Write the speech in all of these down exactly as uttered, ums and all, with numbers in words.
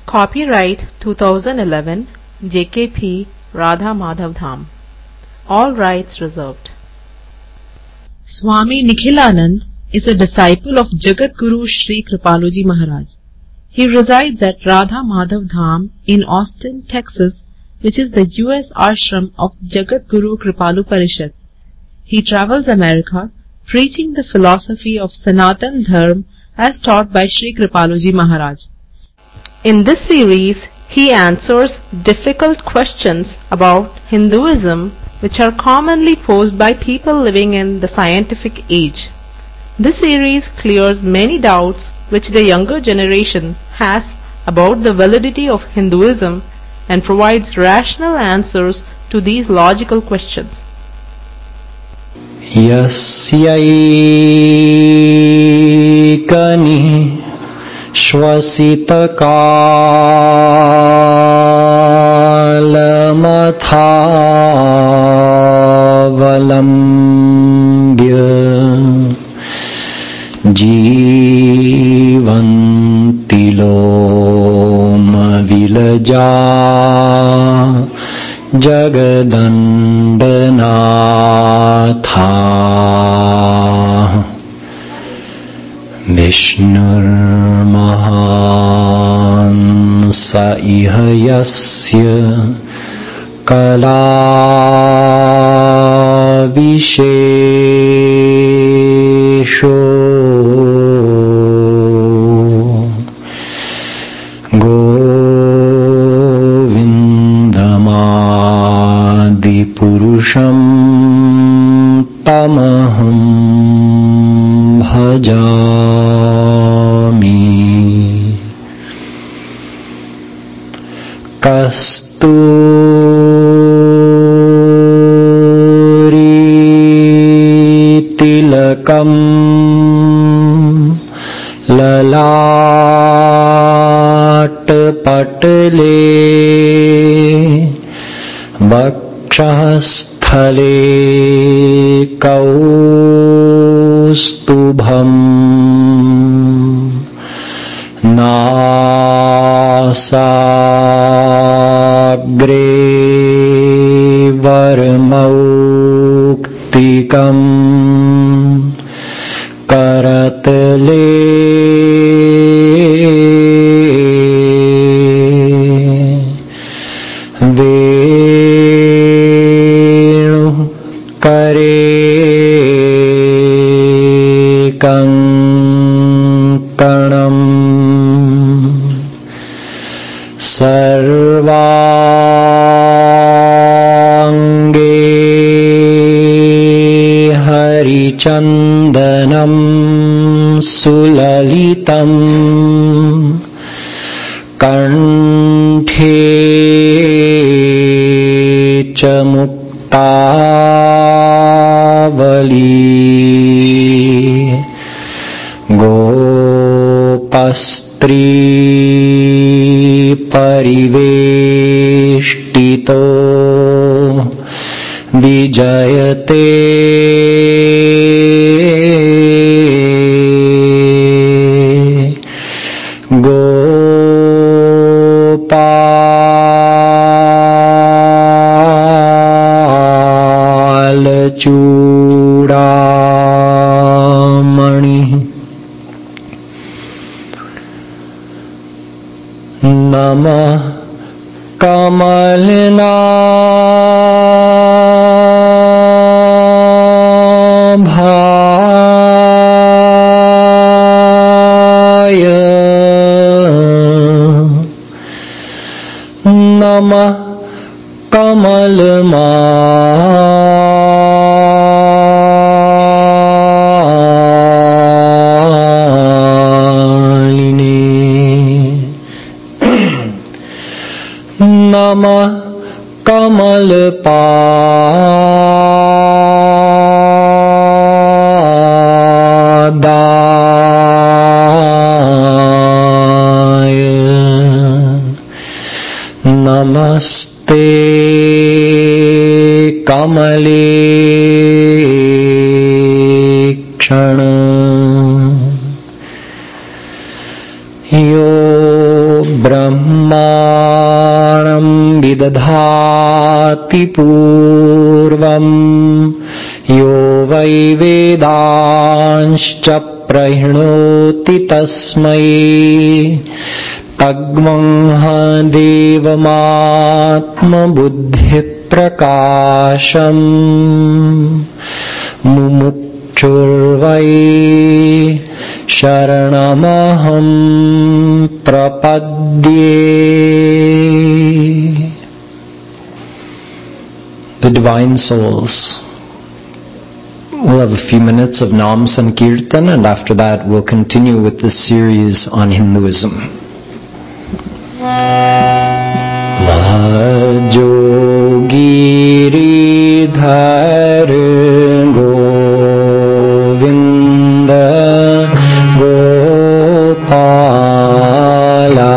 Copyright twenty eleven J K P Radha Madhav Dham. All rights reserved. Swami Nikhilanand is a disciple of Jagat Guru Sri Kripaluji Maharaj. He resides at Radha Madhav Dham in Austin, Texas, which is the U S ashram of Jagat Guru Kripalu Parishad. He travels America preaching the philosophy of Sanatan Dharma as taught by Sri Kripaluji Maharaj. In this series, he answers difficult questions about Hinduism which are commonly posed by people living in the scientific age. This series clears many doubts which the younger generation has about the validity of Hinduism and provides rational answers to these logical questions. Yasyai श्वसितकालमथावलम्ब्य जीवन्ति लोमविलजा जगदण्डनाथा विष्णुर्महान् स इह यस्य कलाविशेषो गोविन्दमादिपुरुषं तमहं भजामि। कस्तूरीतिलकं ललाटपटले वक्षःस्थले कौस्तुभम् नासाग्रे वरमौक्तिकम् करतले वेणुः करे कङ्कणम् सर्वाङ्गे हरिचन्दनं सुललितं कण्ठे च मुक्तावली गोपस्त्री परिवेष्टितो विजयते गोपालचूडामणिः नमः कमलनाभाय नमः कमलमालिने नमः कमलपादाय नमस्ते कमलेक्षण यो ब्रह्म विदधाति पूर्वम् यो वै वेदांश्च प्रहिणोति तस्मै तग्मंह देवमात्मबुद्धिप्रकाशम् मुमुक्षुर्वै शरणमहं प्रपद्ये. The divine souls. We'll have a few minutes of Nam Sankirtan, and after that we'll continue with this series on Hinduism. Vajogiridhar Govinda Gopala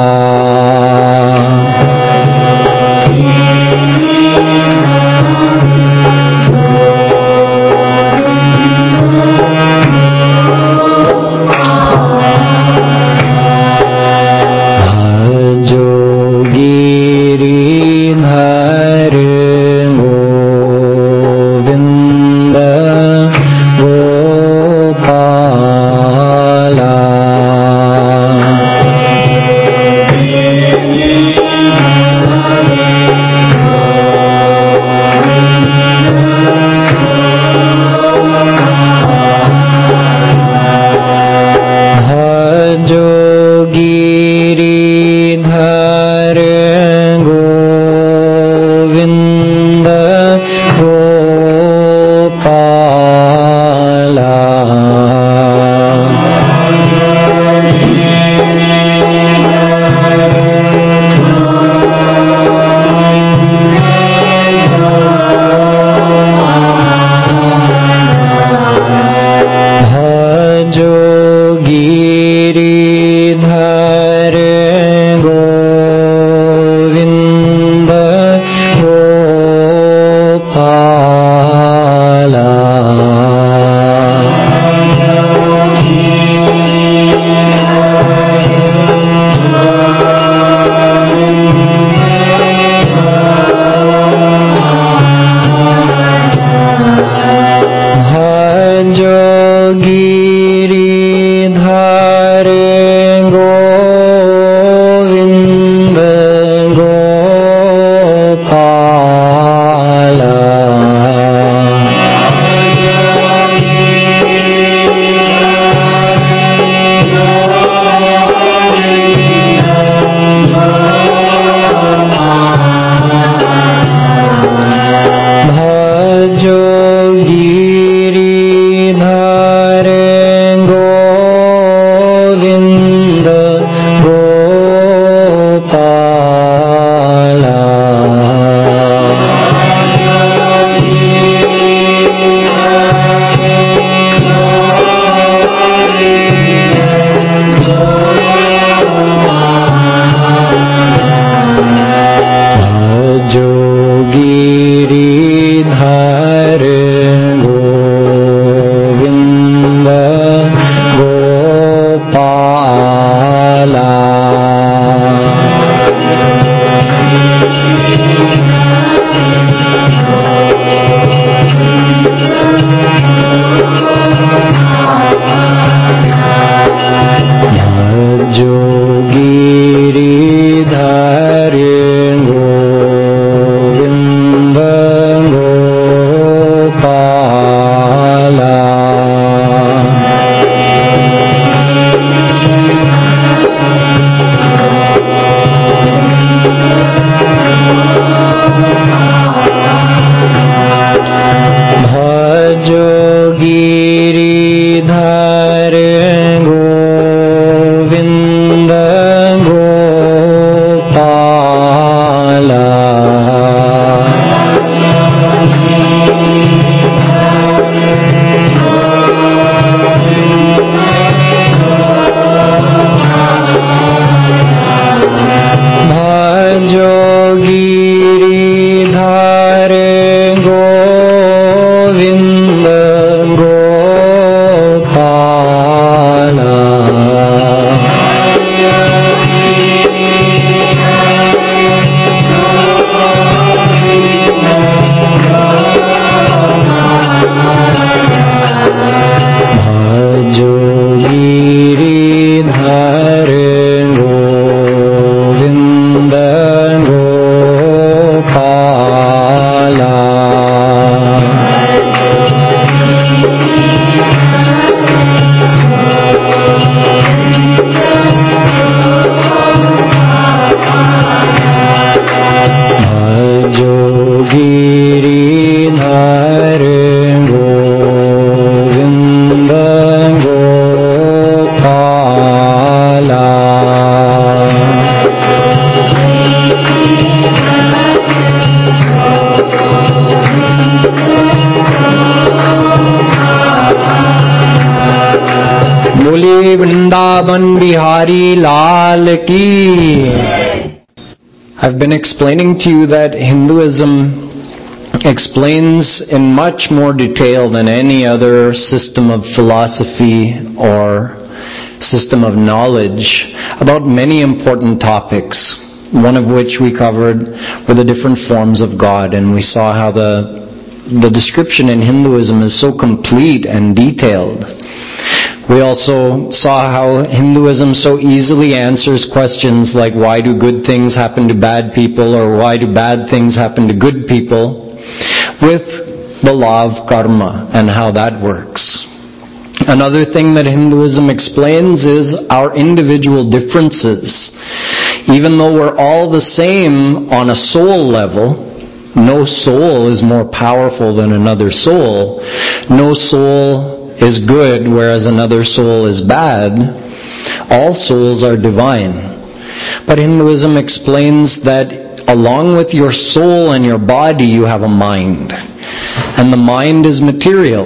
Vrindavan Bihari Lal Ki. I've been explaining to you that Hinduism explains in much more detail than any other system of philosophy or system of knowledge about many important topics, one of which we covered were the different forms of God, and we saw how the the description in Hinduism is so complete and detailed. We also saw how Hinduism so easily answers questions like why do good things happen to bad people or why do bad things happen to good people with the law of karma and how that works. Another thing that Hinduism explains is our individual differences. Even though we're all the same on a soul level, no soul is more powerful than another soul. No soul is good whereas another soul is bad. All souls are divine. But Hinduism explains that along with your soul and your body you have a mind. And the mind is material.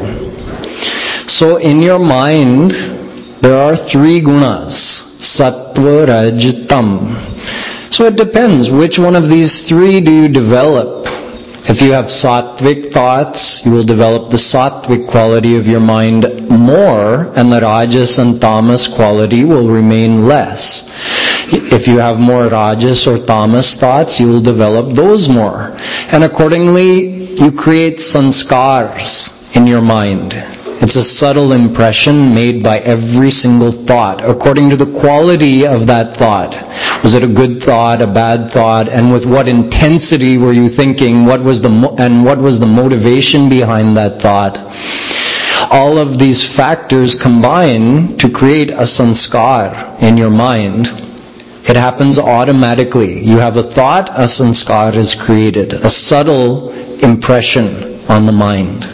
So in your mind there are three gunas. Sattva, Raj, Tam. So it depends, which one of these three do you develop? If you have sattvic thoughts, you will develop the sattvic quality of your mind more, and the rajas and tamas quality will remain less. If you have more rajas or tamas thoughts, you will develop those more. And accordingly, you create sanskars in your mind. It's a subtle impression made by every single thought, according to the quality of that thought. Was it a good thought, a bad thought, and with what intensity were you thinking? What was the mo- and what was the motivation behind that thought? All of these factors combine to create a sanskar in your mind. It happens automatically. You have a thought, a sanskar is created, a subtle impression on the mind.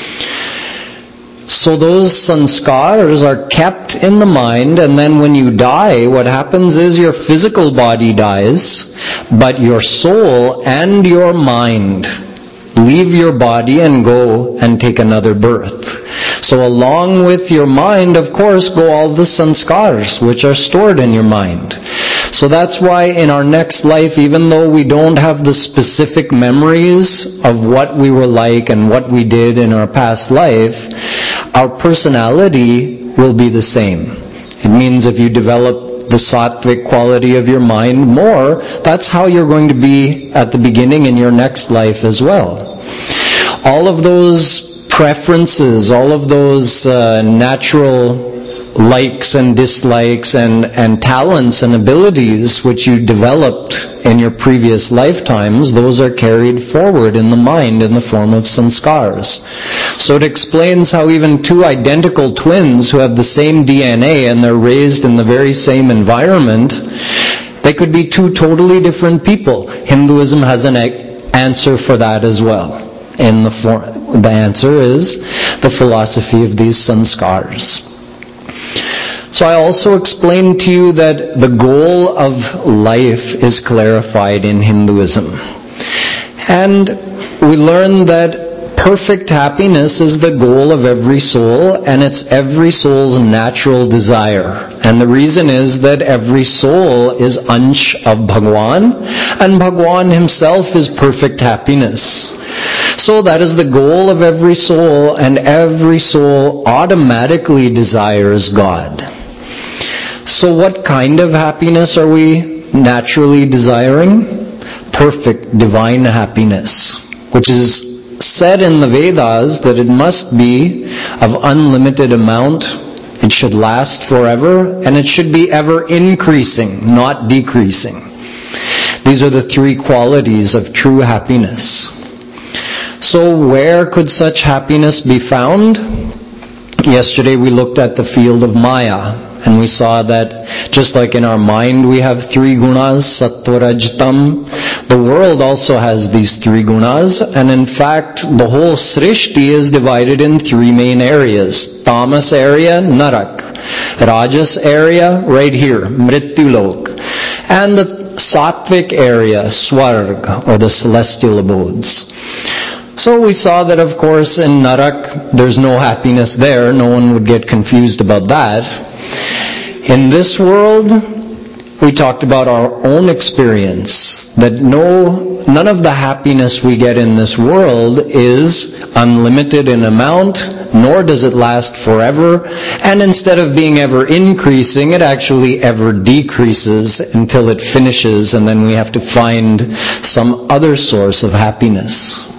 So those sanskars are kept in the mind, and then when you die, what happens is your physical body dies, but your soul and your mind leave your body and go and take another birth. So along with your mind, of course, go all the sanskars which are stored in your mind. So that's why in our next life, even though we don't have the specific memories of what we were like and what we did in our past life, our personality will be the same. It means if you develop the sattvic quality of your mind more, that's how you're going to be at the beginning in your next life as well. All of those preferences, all of those uh, natural likes and dislikes and, and talents and abilities which you developed in your previous lifetimes, those are carried forward in the mind in the form of sanskars. So it explains how even two identical twins who have the same D N A and they're raised in the very same environment, they could be two totally different people. Hinduism has an answer for that as well. And the, form, the answer is the philosophy of these sanskars. So I also explained to you that the goal of life is clarified in Hinduism. And we learned that perfect happiness is the goal of every soul, and it's every soul's natural desire. And the reason is that every soul is Ansh of Bhagwan, and Bhagwan himself is perfect happiness. So that is the goal of every soul, and every soul automatically desires God. So what kind of happiness are we naturally desiring? Perfect divine happiness, which is said in the Vedas that it must be of unlimited amount, it should last forever, and it should be ever increasing, not decreasing. These are the three qualities of true happiness. So where could such happiness be found? Yesterday we looked at the field of Maya, and we saw that just like in our mind we have three gunas, sattva, raj, tam, the world also has these three gunas, and in fact the whole srishti is divided in three main areas. Tamas area, narak. Rajas area, right here, mrityulok. And the sattvic area, swarg, or the celestial abodes. So we saw that of course in narak there's no happiness there, no one would get confused about that. In this world, we talked about our own experience, that no, none of the happiness we get in this world is unlimited in amount, nor does it last forever, and instead of being ever increasing, it actually ever decreases until it finishes, and then we have to find some other source of happiness.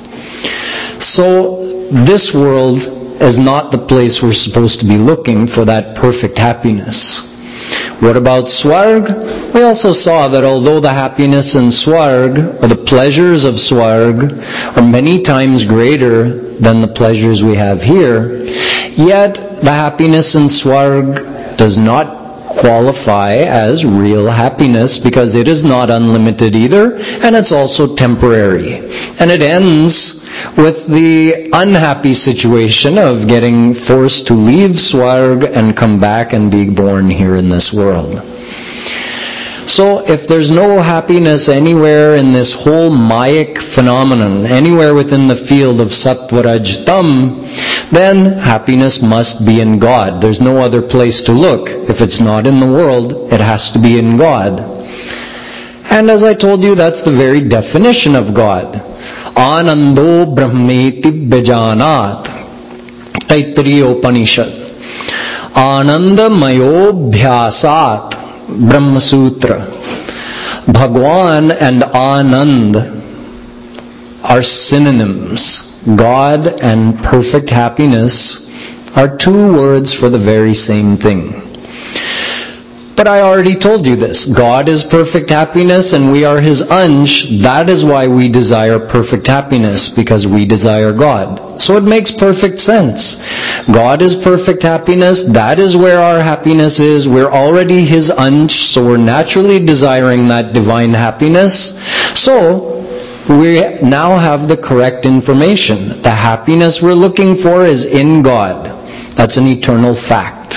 So, this world is not the place we're supposed to be looking for that perfect happiness. What about Swarg? We also saw that although the happiness in Swarg, or the pleasures of Swarg, are many times greater than the pleasures we have here, yet the happiness in Swarg does not qualify as real happiness because it is not unlimited either, and it's also temporary. And it ends with the unhappy situation of getting forced to leave Swarg and come back and be born here in this world. So if there's no happiness anywhere in this whole Mayic phenomenon, anywhere within the field of Sattva Raj Tam, then happiness must be in God. There's no other place to look. If it's not in the world, it has to be in God. And as I told you, that's the very definition of God. Anando Brahmeti Bejanat. Taittiriya Upanishad. Ananda Mayo Bhyasat. Brahma Sutra. Bhagwan and Anand are synonyms. God and perfect happiness are two words for the very same thing. But I already told you this. God is perfect happiness and we are His ansh. That is why we desire perfect happiness, because we desire God. So it makes perfect sense. God is perfect happiness. That is where our happiness is. We're already His ansh, so we're naturally desiring that divine happiness. So we now have the correct information. The happiness we're looking for is in God. That's an eternal fact.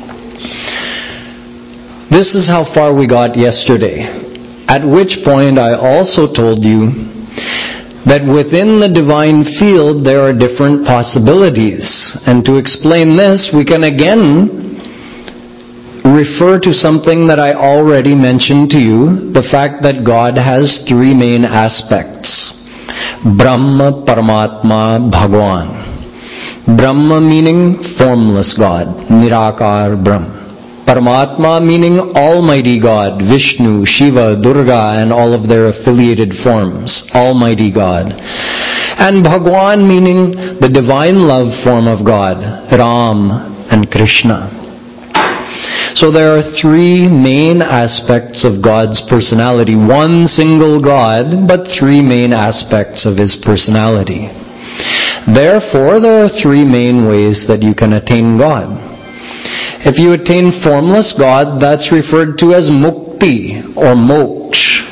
This is how far we got yesterday. At which point I also told you that within the divine field there are different possibilities. And to explain this, we can again refer to something that I already mentioned to you, the fact that God has three main aspects. Brahma, Paramatma, Bhagwan. Brahma meaning formless God, Nirakar Brahma. Paramatma meaning Almighty God, Vishnu, Shiva, Durga, and all of their affiliated forms, Almighty God. And Bhagwan meaning the divine love form of God, Ram and Krishna. So there are three main aspects of God's personality. One single God, but three main aspects of His personality. Therefore, there are three main ways that you can attain God. If you attain formless God, that's referred to as mukti or moksha,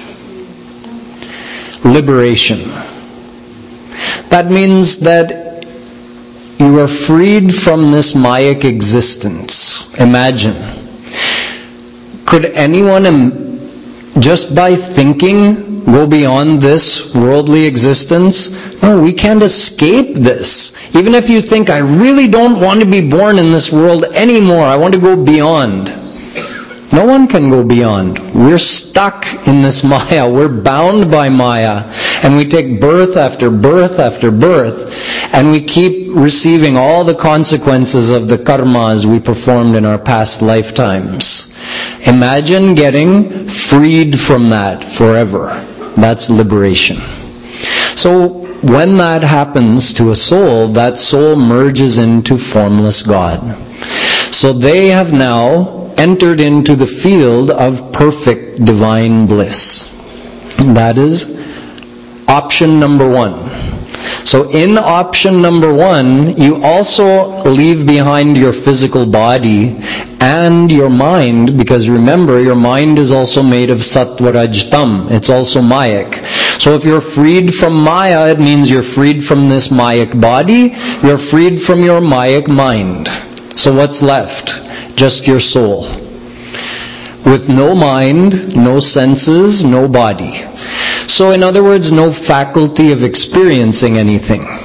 liberation. That means that you are freed from this Mayic existence. Imagine. Could anyone, just by thinking, go beyond this worldly existence? No, we can't escape this. Even if you think, I really don't want to be born in this world anymore, I want to go beyond. No one can go beyond. We're stuck in this Maya. We're bound by Maya. And we take birth after birth after birth. And we keep receiving all the consequences of the karmas we performed in our past lifetimes. Imagine getting freed from that forever. That's liberation. So when that happens to a soul, that soul merges into formless God. So they have now entered into the field of perfect divine bliss. That is option number one. So in option number one, you also leave behind your physical body and your mind, because remember, your mind is also made of Sattva Raj Tam. It's also Mayic. So if you're freed from Maya, it means you're freed from this Mayic body, you're freed from your Mayic mind. So what's left? Just your soul. With no mind, no senses, no body. So in other words, no faculty of experiencing anything.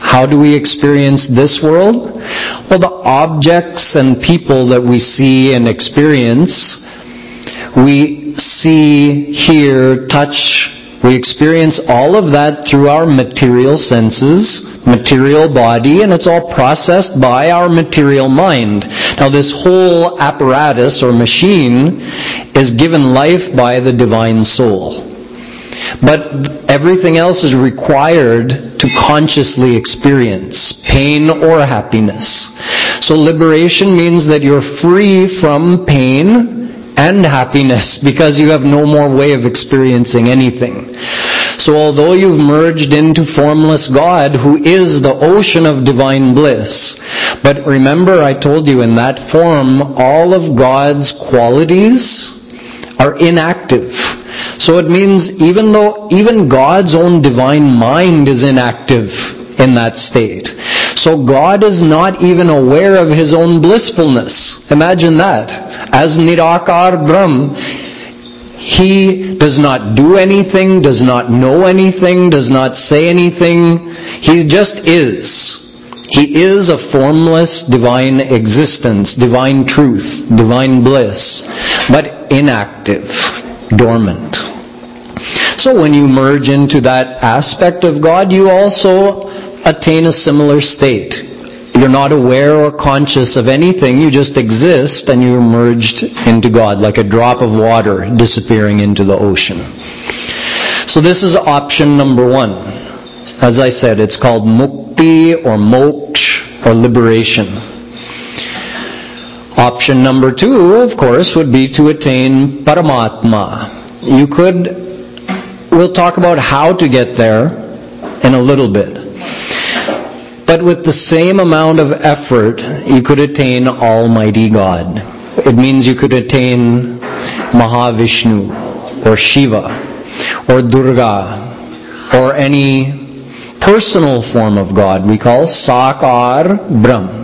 How do we experience this world? Well, the objects and people that we see and experience, we see, hear, touch, we experience all of that through our material senses, material body, and it's all processed by our material mind. Now this whole apparatus or machine is given life by the divine soul. But everything else is required to consciously experience pain or happiness. So liberation means that you're free from pain and happiness because you have no more way of experiencing anything. So although you've merged into formless God, who is the ocean of divine bliss, but remember I told you in that form, all of God's qualities are inactive. So it means even though, even God's own divine mind is inactive in that state. So God is not even aware of His own blissfulness. Imagine that. As Nirakar Brahm, He does not do anything, does not know anything, does not say anything. He just is. He is a formless divine existence, divine truth, divine bliss, but inactive, dormant. So when you merge into that aspect of God, you also attain a similar state. You're not aware or conscious of anything, you just exist and you're merged into God, like a drop of water disappearing into the ocean. So this is option number one. As I said, it's called mukti or moksha or liberation. Option number two, of course, would be to attain Paramatma. You could, we'll talk about how to get there in a little bit. But with the same amount of effort, you could attain Almighty God. It means you could attain Mahavishnu or Shiva or Durga or any personal form of God we call Sakar Brahm.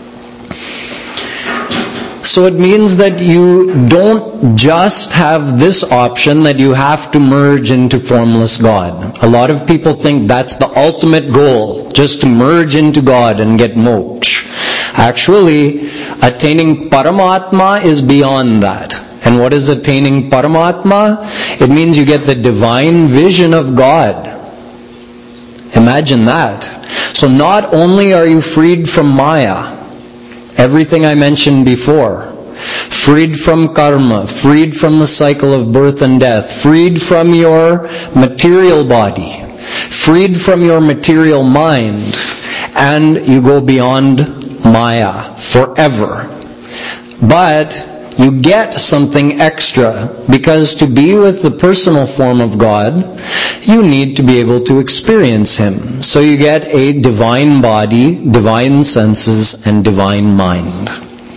So it means that you don't just have this option that you have to merge into formless God. A lot of people think that's the ultimate goal, just to merge into God and get moksha. Actually, attaining Paramatma is beyond that. And what is attaining Paramatma? It means you get the divine vision of God. Imagine that. So not only are you freed from Maya, everything I mentioned before, freed from karma, freed from the cycle of birth and death, freed from your material body, freed from your material mind, and you go beyond Maya forever. But you get something extra, because to be with the personal form of God, you need to be able to experience Him. So you get a divine body, divine senses, and divine mind.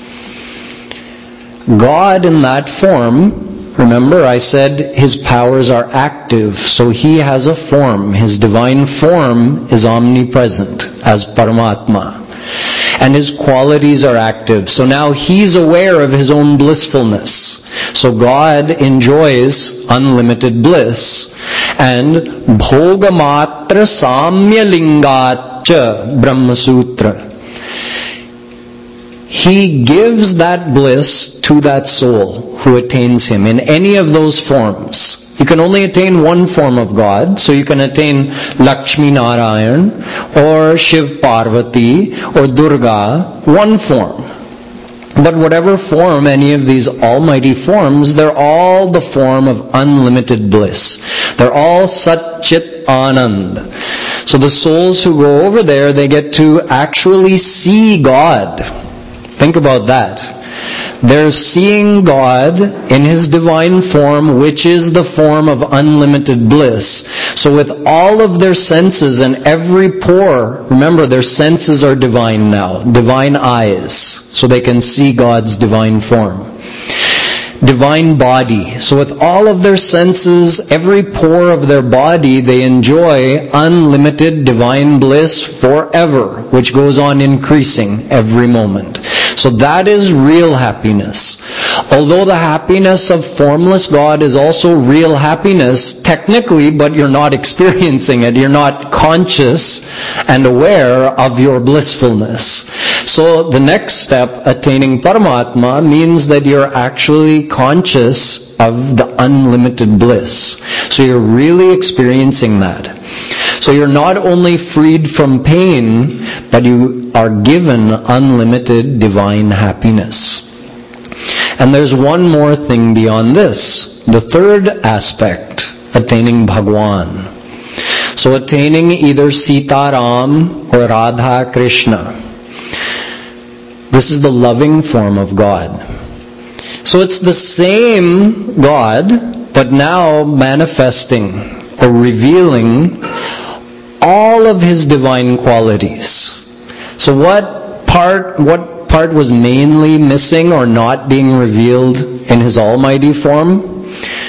God in that form, remember I said His powers are active, so He has a form. His divine form is omnipresent as Paramatma. And His qualities are active. So now He's aware of His own blissfulness. So God enjoys unlimited bliss. And Bhogamatra Samya Lingacha Brahma Sutra. He gives that bliss to that soul who attains Him in any of those forms. You can only attain one form of God, so you can attain Lakshmi Narayan or Shiv Parvati or Durga, one form. But whatever form, any of these almighty forms, they're all the form of unlimited bliss. They're all Sat Chit Anand. So the souls who go over there, they get to actually see God. Think about that. They're seeing God in His divine form, which is the form of unlimited bliss. So with all of their senses and every pore, remember their senses are divine now, divine eyes, so they can see God's divine form. Divine body. So with all of their senses, every pore of their body, they enjoy unlimited divine bliss forever, which goes on increasing every moment. So that is real happiness. Although the happiness of formless God is also real happiness, technically, but you're not experiencing it. You're not conscious and aware of your blissfulness. So the next step, attaining Paramatma, means that you're actually conscious of the unlimited bliss. So you're really experiencing that. So you're not only freed from pain, but you are given unlimited divine happiness. And there's one more thing beyond this. The third aspect, attaining Bhagwan. So attaining either Sita Ram or Radha Krishna. This is the loving form of God. So it's the same God, but now manifesting or revealing all of His divine qualities. So what part, what part was mainly missing or not being revealed in His almighty form?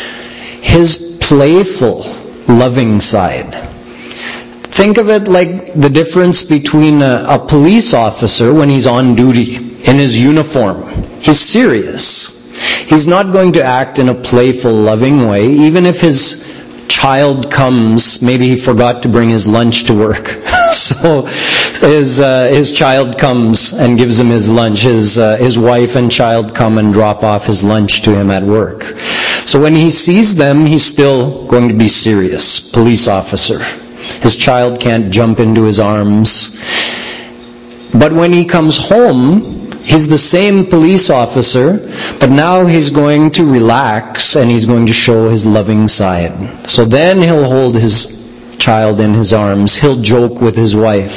His playful, loving side. Think of it like the difference between a, a police officer when he's on duty in his uniform. He's serious. He's not going to act in a playful, loving way, even if his child comes, maybe he forgot to bring his lunch to work. so his uh, his child comes and gives him his lunch. His uh, his wife and child come and drop off his lunch to him at work. So when he sees them, he's still going to be serious, police officer. His child can't jump into his arms. But when he comes home, he's the same police officer, but now he's going to relax and he's going to show his loving side. So then he'll hold his child in his arms. He'll joke with his wife.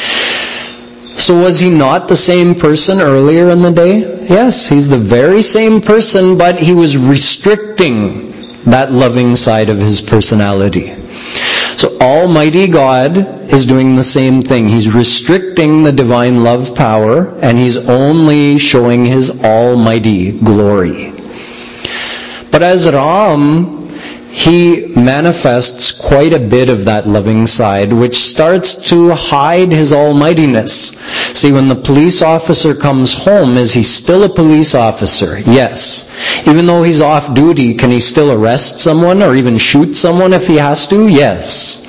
So was he not the same person earlier in the day? Yes, he's the very same person, but he was restricting that loving side of his personality. So Almighty God is doing the same thing. He's restricting the divine love power, and He's only showing His almighty glory. But as Ram, He manifests quite a bit of that loving side, which starts to hide His almightiness. See, when the police officer comes home, is he still a police officer? Yes. Even though he's off duty, can he still arrest someone or even shoot someone if he has to? Yes.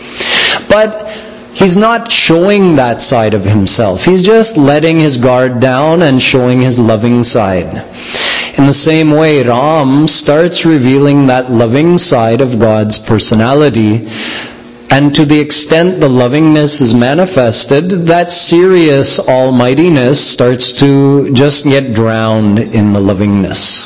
But he's not showing that side of himself. He's just letting his guard down and showing his loving side. In the same way, Ram starts revealing that loving side of God's personality. And to the extent the lovingness is manifested, that serious almightiness starts to just get drowned in the lovingness.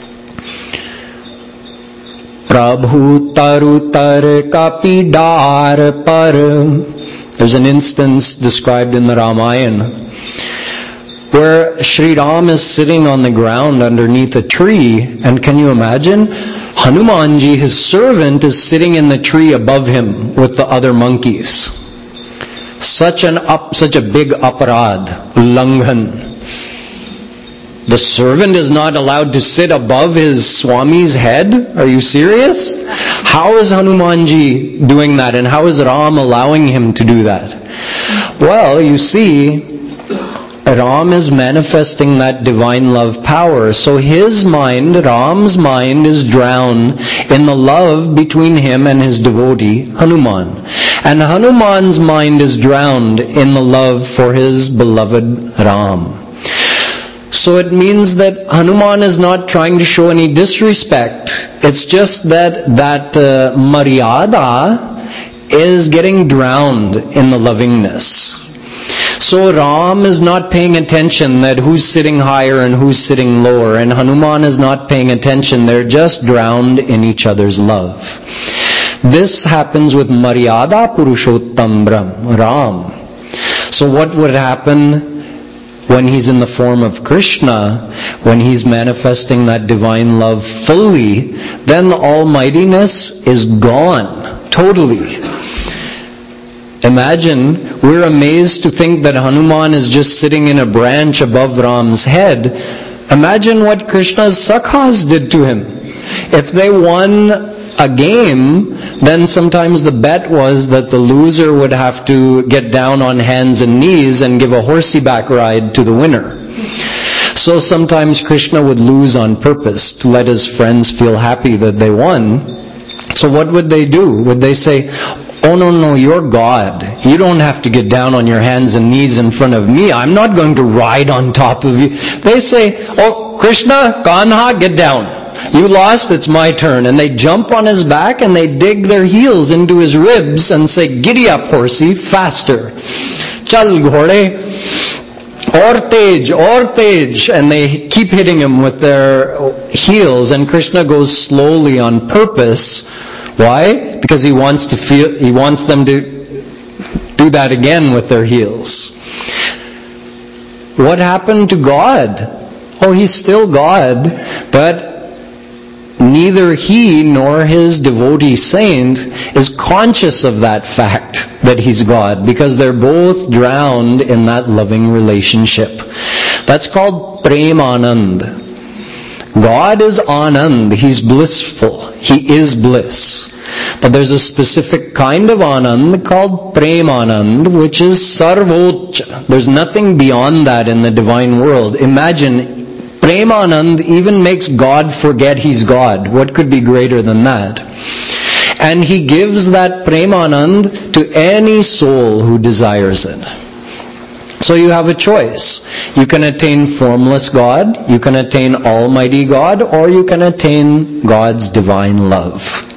Prabhu taru tar kapi dar par. There's an instance described in the Ramayana where Sri Ram is sitting on the ground underneath a tree, and can you imagine? Hanumanji, his servant, is sitting in the tree above him with the other monkeys. Such an up, such a big aparad, langhan. The servant is not allowed to sit above his Swami's head? Are you serious? How is Hanumanji doing that, and how is Ram allowing him to do that? Well, you see, Ram is manifesting that divine love power. So his mind, Ram's mind, is drowned in the love between him and his devotee, Hanuman. And Hanuman's mind is drowned in the love for his beloved Ram. So it means that Hanuman is not trying to show any disrespect. It's just that that uh, Maryada is getting drowned in the lovingness. So Ram is not paying attention that who's sitting higher and who's sitting lower, and Hanuman is not paying attention. They're just drowned in each other's love. This happens with Maryada Purushottam Brahm, Ram. So what would happen when he's in the form of Krishna, when he's manifesting that divine love fully? Then the almightiness is gone, totally. Imagine, we're amazed to think that Hanuman is just sitting in a branch above Ram's head. Imagine what Krishna's Sakhas did to him. If they won a game, then sometimes the bet was that the loser would have to get down on hands and knees and give a horsey back ride to the winner. So sometimes Krishna would lose on purpose to let his friends feel happy that they won. So what would they do? Would they say, oh no, no, you're God. You don't have to get down on your hands and knees in front of me. I'm not going to ride on top of you. They say, oh, Krishna, Kanha, get down. You lost, it's my turn. And they jump on his back and they dig their heels into his ribs and say, giddy up, horsey, faster. Chal, ghode. Or tej, or tej. And they keep hitting him with their heels. And Krishna goes slowly on purpose. Why? Because he wants to feel, he wants them to do that again with their heels. What happened to God? Oh, he's still God, but neither he nor his devotee saint is conscious of that fact that he's God, because they're both drowned in that loving relationship. That's called Premanand. God is Anand. He's blissful. He is bliss. But there's a specific kind of Anand called Premanand, which is Sarvocha. There's nothing beyond that in the divine world. Imagine, Premanand even makes God forget he's God. What could be greater than that? And he gives that Premanand to any soul who desires it. So you have a choice. You can attain formless God, you can attain Almighty God, or you can attain God's divine love.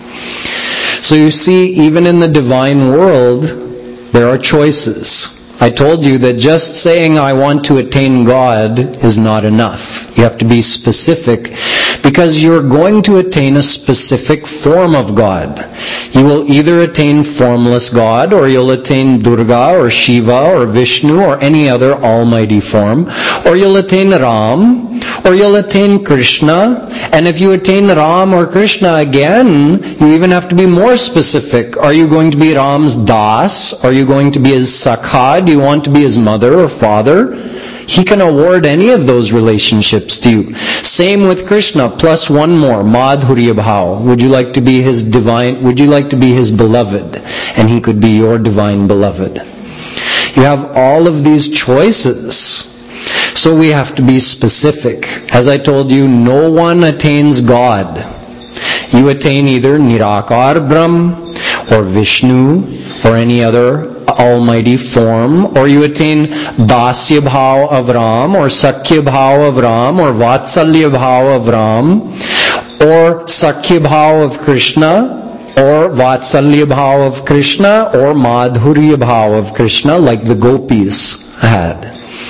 So you see, even in the divine world, there are choices. I told you that just saying I want to attain God is not enough. You have to be specific, because you're going to attain a specific form of God. You will either attain formless God, or you'll attain Durga or Shiva or Vishnu or any other almighty form, or you'll attain Ram, or you'll attain Krishna. And if you attain Ram or Krishna again, you even have to be more specific. Are you going to be Ram's Das? Are you going to be his Sakha? Do you want to be his mother or father? He can award any of those relationships to you. Same with Krishna, plus one more, Madhurya Bhav. Would you like to be his divine, would you like to be his beloved? And he could be your divine beloved. You have all of these choices. So we have to be specific. As I told you, no one attains God. You attain either Nirakar Brahm or Vishnu or any other almighty form, or you attain Dasya Bhav of Ram, or Sakhya Bhav of Ram, or Vatsalya Bhav of Ram, or Sakhya Bhav of Krishna, or Vatsalya Bhav of Krishna, or Madhurya Bhav of Krishna, like the gopis had.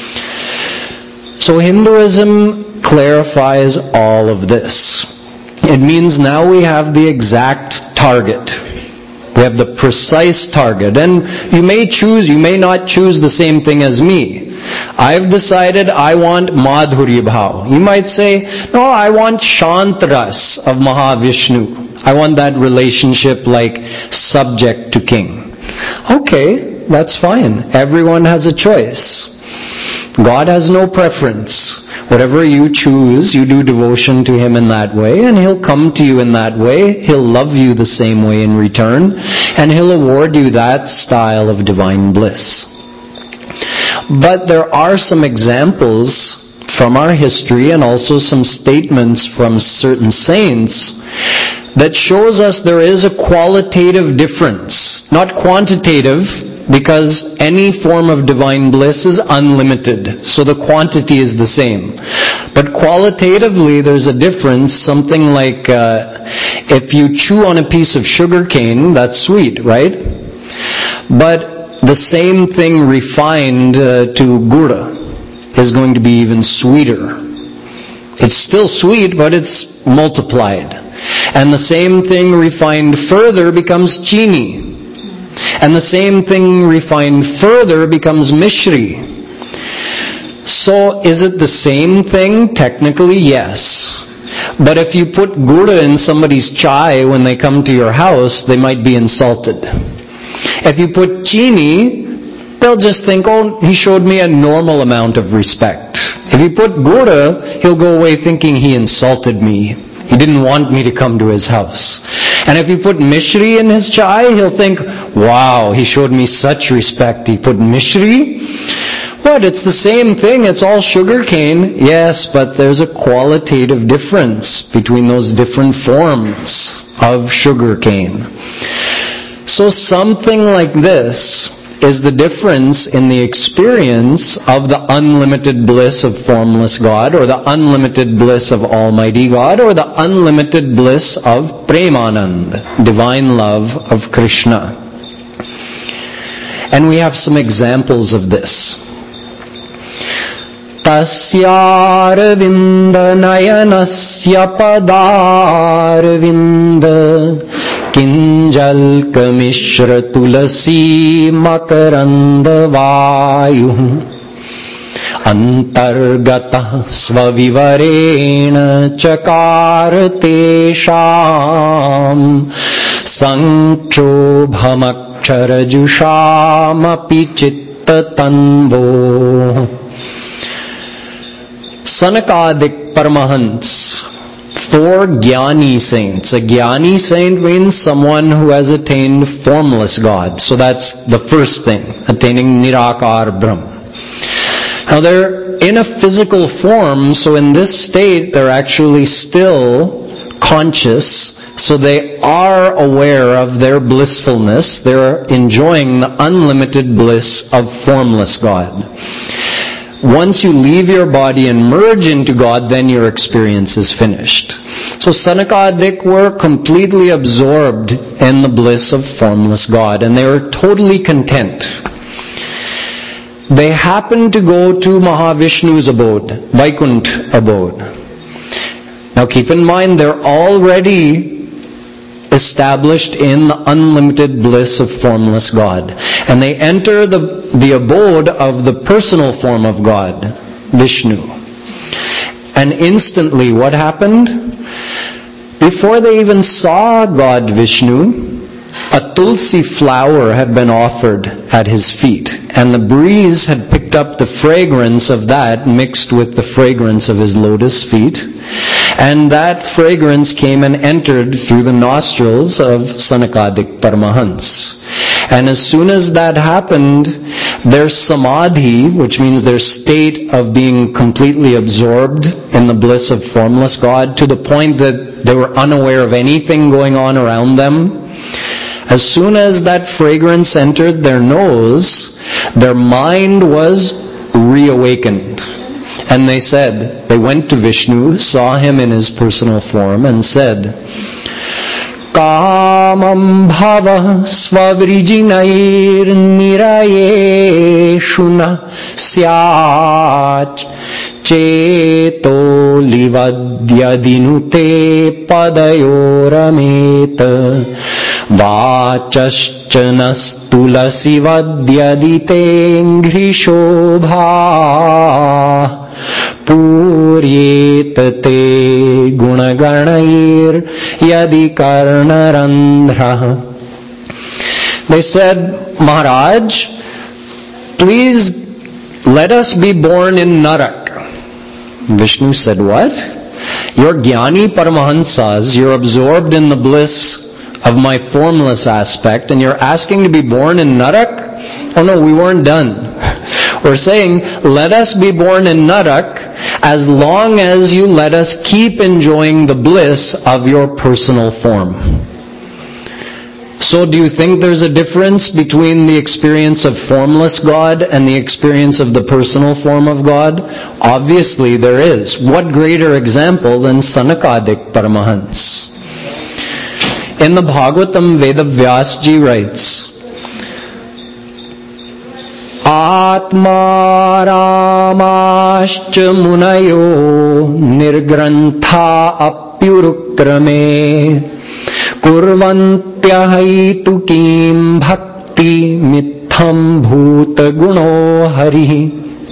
So Hinduism clarifies all of this. It means now we have the exact target. We have the precise target. And you may choose, you may not choose the same thing as me. I've decided I want Madhurya Bhav. You might say, no, I want Shantras of Mahavishnu. I want that relationship like subject to king. Okay, that's fine. Everyone has a choice. God has no preference. Whatever you choose, you do devotion to Him in that way, and He'll come to you in that way. He'll love you the same way in return, and He'll award you that style of divine bliss. But there are some examples from our history and also some statements from certain saints that shows us there is a qualitative difference, not quantitative, because any form of divine bliss is unlimited, so the quantity is the same. But qualitatively there's a difference, something like uh, if you chew on a piece of sugar cane, that's sweet, right? But the same thing refined uh, to gura is going to be even sweeter. It's still sweet, but it's multiplied. And the same thing refined further becomes chini. And the same thing refined further becomes mishri. So is it the same thing? Technically, yes. But if you put gura in somebody's chai when they come to your house, they might be insulted. If you put chini, they'll just think, oh, he showed me a normal amount of respect. If you put gura, he'll go away thinking he insulted me. He didn't want me to come to his house. And if you put mishri in his chai, he'll think, wow, he showed me such respect. He put mishri? But it's the same thing, it's all sugar cane. Yes, but there's a qualitative difference between those different forms of sugar cane. So something like this is the difference in the experience of the unlimited bliss of formless God, or the unlimited bliss of Almighty God, or the unlimited bliss of Premanand, divine love of Krishna. And we have some examples of this. Tasyarvinda nayanasya padarvinda kinjalka mishra tulasi makaranda vayu antargata svavivarena chakaratesham sanchobhamaksharajushamapi chittatanvo. Sanakadik Paramahans, four Jnani saints. A Jnani saint means someone who has attained formless God. So that's the first thing, attaining Nirakar Brahm. Now they're in a physical form, so in this state they're actually still conscious, so they are aware of their blissfulness. They're enjoying the unlimited bliss of formless God. Once you leave your body and merge into God, then your experience is finished. So Sanakadik were completely absorbed in the bliss of formless God, and they were totally content. They happened to go to Mahavishnu's abode, Vaikuntha abode. Now keep in mind, they're already established in the unlimited bliss of formless God. And they enter the, the abode of the personal form of God, Vishnu. And instantly what happened? Before they even saw God Vishnu, a tulsi flower had been offered at his feet. And the breeze had picked up the fragrance of that mixed with the fragrance of his lotus feet. And that fragrance came and entered through the nostrils of Sanakadik Paramahans. And as soon as that happened, their samadhi, which means their state of being completely absorbed in the bliss of formless God, to the point that they were unaware of anything going on around them, as soon as that fragrance entered their nose, their mind was reawakened. And they said, they went to Vishnu, saw him in his personal form, and said, Kamam bhava svavrijinair nirayeshuna syach cheto livadyadinute padayorameta vachaschanastulasi vadyadite shobha Puryetate gunaganair yadi karnarandhra. They said, Maharaj, please let us be born in Narak. Vishnu said, what? You're Jnani Paramahansas, you're absorbed in the bliss of my formless aspect, and you're asking to be born in Narak? Oh no, we weren't done. We're saying, let us be born in Narak as long as you let us keep enjoying the bliss of your personal form. So do you think there's a difference between the experience of formless God and the experience of the personal form of God? Obviously there is. What greater example than Sanakadik Paramahans? In the Bhagavatam, Vedavyasji writes, Atma Ramascha Munayo Nirgrantha Apyurukrame Kurvantyahitukim Bhakti Mitham Bhuta Guno Hari.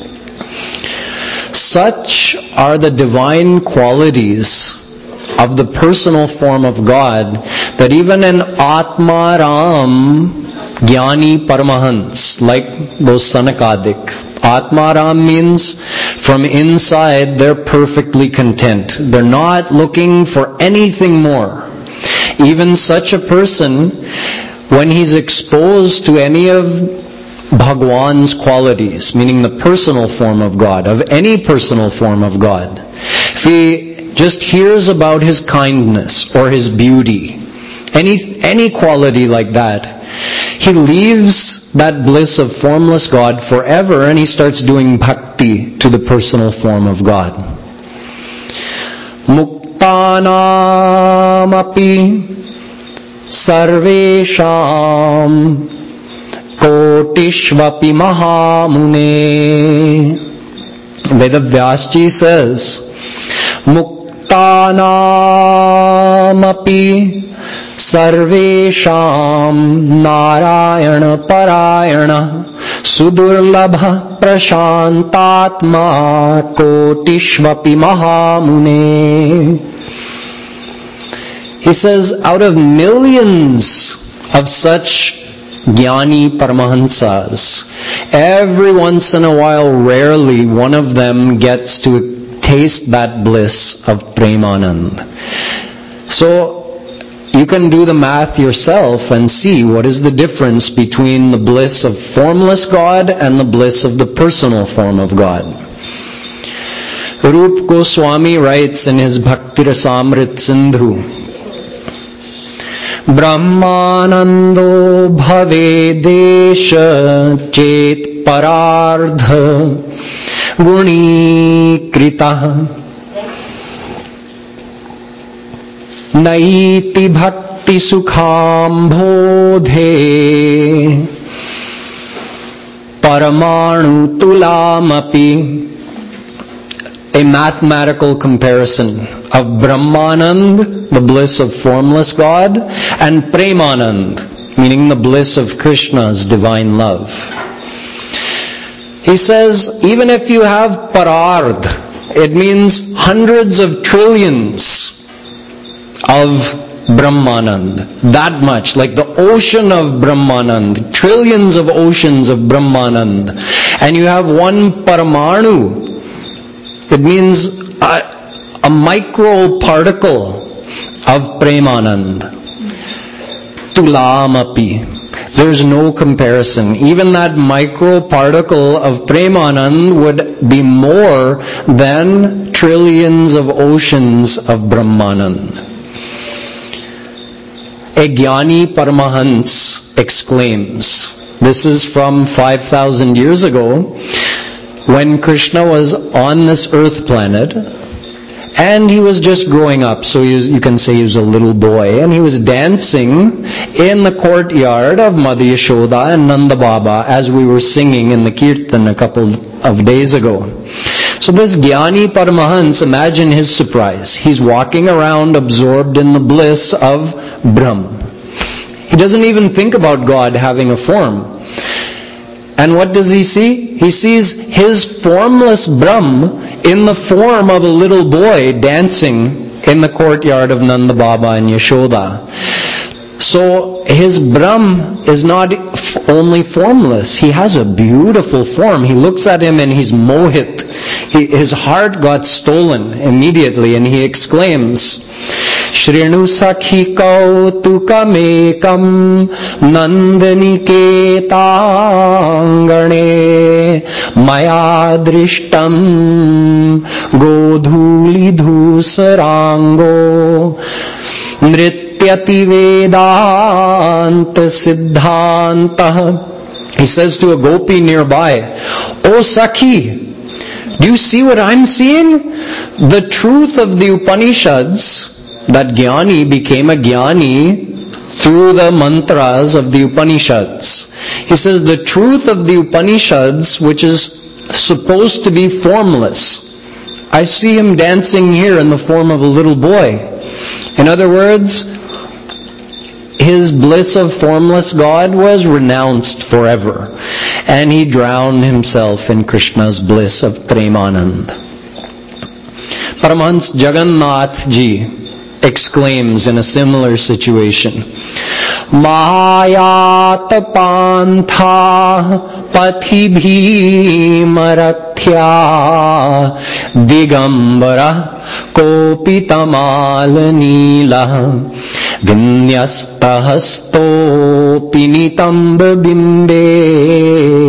Such are the divine qualities of the personal form of God that even an Atma Ram Jnani Paramahans, like those Sanakadik. Atmaram means from inside they're perfectly content. They're not looking for anything more. Even such a person, when he's exposed to any of Bhagwan's qualities, meaning the personal form of God, of any personal form of God, if he just hears about his kindness or his beauty, any, any quality like that, he leaves that bliss of formless God forever and he starts doing bhakti to the personal form of God. Muktanam api sarvesham kotishvapi mahamune. Vedavyasji says, Muktanam api sarvesham narayana parayana sudurlabha prashantatma kotishvapi mahamune. He says, out of millions of such Jnani Paramahansas, every once in a while, rarely, one of them gets to taste that bliss of Premanand. So, you can do the math yourself and see what is the difference between the bliss of formless God and the bliss of the personal form of God. Rup Goswami writes in his Bhakti Rasamrit Sindhu, Brahmanando bhave desha chet parardha guni krita naiti bhakti sukham bodhe paramanu tulamapi. A mathematical comparison of Brahmanand, the bliss of formless God, and Premanand, meaning the bliss of Krishna's divine love. He says, even if you have parard, it means hundreds of trillions of Brahmanand, that much, like the ocean of Brahmanand, trillions of oceans of Brahmanand, and you have one Paramanu, it means a, a micro particle of Premanand. Tulamapi. There's no comparison. Even that micro particle of Premanand would be more than trillions of oceans of Brahmanand. A Jnani Paramahans exclaims, this is from five thousand years ago, when Krishna was on this earth planet, and he was just growing up, so he was, you can say he was a little boy, and he was dancing in the courtyard of Mother Yashoda and Nanda Baba, as we were singing in the Kirtan a couple of days ago. So this Jnani Paramahans, imagine his surprise. He's walking around absorbed in the bliss of Brahm. He doesn't even think about God having a form. And what does he see? He sees his formless Brahm in the form of a little boy dancing in the courtyard of Nanda Baba and Yashoda. So his Brahm is not only formless, he has a beautiful form. He looks at him and he's mohit. He, his heart got stolen immediately and he exclaims, Shrinu sakhi kautukamekam nandaniketangane maya drishtam godhuli dhusarango nrityati vedanta siddhantah. He says to a gopi nearby, O Sakhi, do you see what I'm seeing? The truth of the Upanishads, that Jnani became a Jnani through the mantras of the Upanishads. He says the truth of the Upanishads, which is supposed to be formless, I see him dancing here in the form of a little boy. In other words, his bliss of formless God was renounced forever, and he drowned himself in Krishna's bliss of Premanand. Paramahans Jagannath Ji exclaims in a similar situation, Mayat pantha pathi bhimarathya digambara kopitamal nila vinyasta hasto pinitamb bimbe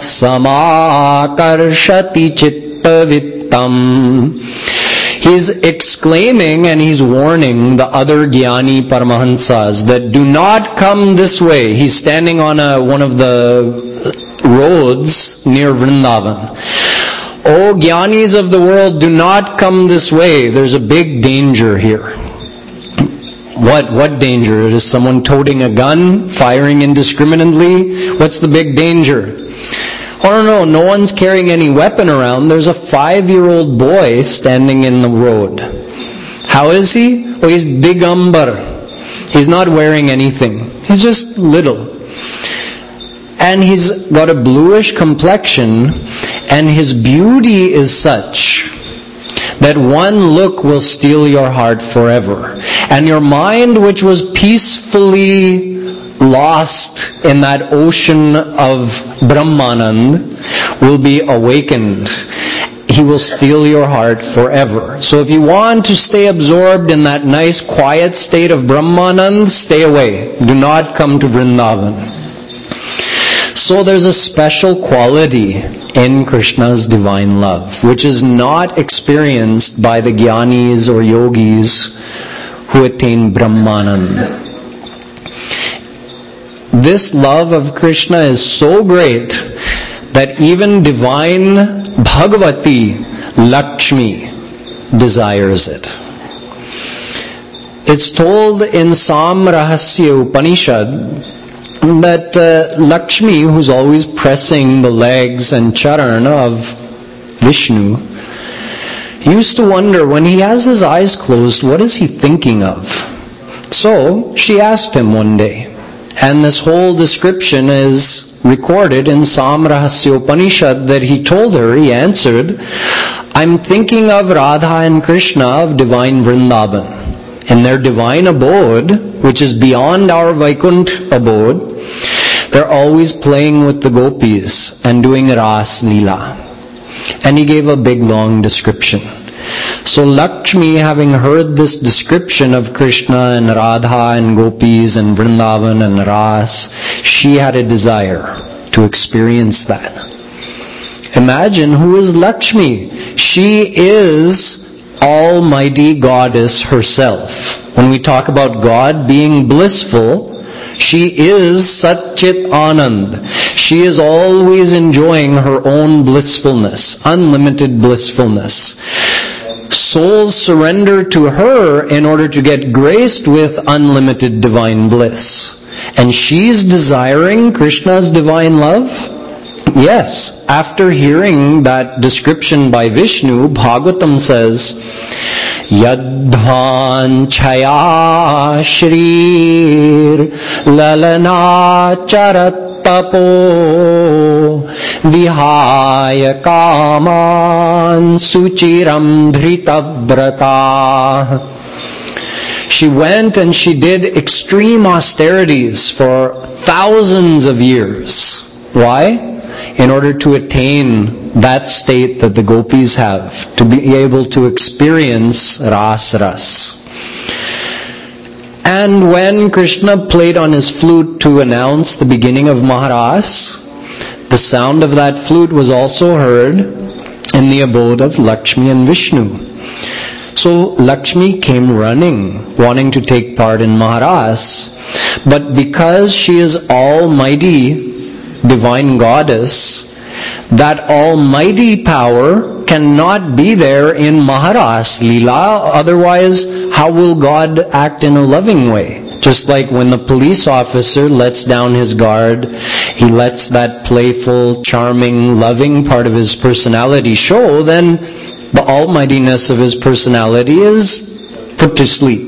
samakarshati chittavittam. He's exclaiming and he's warning the other Jnani Paramahansas that do not come this way. He's standing on a, one of the roads near Vrindavan. O Jnanis of the world, do not come this way. There's a big danger here. What, what danger? Is someone toting a gun, firing indiscriminately? What's the big danger? Oh no, no, no one's carrying any weapon around. There's a five-year-old boy standing in the road. How is he? Oh, he's Digambar. He's not wearing anything. He's just little. And he's got a bluish complexion, and his beauty is such that one look will steal your heart forever. And your mind, which was peacefully lost in that ocean of Brahmanand, will be awakened. He will steal your heart forever. So if you want to stay absorbed in that nice quiet state of Brahmanand, stay away. Do not come to Vrindavan. So there's a special quality in Krishna's divine love, which is not experienced by the Jnanis or Yogis who attain Brahmanand. This love of Krishna is so great that even divine Bhagavati Lakshmi desires it. It's told in Samrahasya Upanishad that uh, Lakshmi, who's always pressing the legs and charan of Vishnu, used to wonder, when he has his eyes closed, what is he thinking of? So she asked him one day, and this whole description is recorded in Samrahasya Upanishad, that he told her, he answered, I'm thinking of Radha and Krishna of divine Vrindavan. In their divine abode, which is beyond our Vaikunt abode, they're always playing with the gopis and doing Ras Leela. And he gave a big long description. So Lakshmi, having heard this description of Krishna and Radha and gopis and Vrindavan and Ras, she had a desire to experience that. Imagine, who is Lakshmi? She is Almighty Goddess herself. When we talk about God being blissful, she is Satchit Anand. She is always enjoying her own blissfulness, unlimited blissfulness. Souls surrender to her in order to get graced with unlimited divine bliss. And she's desiring Krishna's divine love? Yes. After hearing that description by Vishnu, Bhagavatam says, Yadhan chaya shrir lalana charatapo vihaya kaman suchiram dhritavrata. She went and she did extreme austerities for thousands of years. Why? In order to attain that state that the gopis have, to be able to experience ras ras. And when Krishna played on his flute to announce the beginning of Maharas, the sound of that flute was also heard in the abode of Lakshmi and Vishnu. So Lakshmi came running, wanting to take part in Maharas, but because she is almighty divine goddess, that almighty power cannot be there in Maharas Leela. Otherwise, how will God act in a loving way? Just like when the police officer lets down his guard, he lets that playful, charming, loving part of his personality show, then the almightiness of his personality is put to sleep.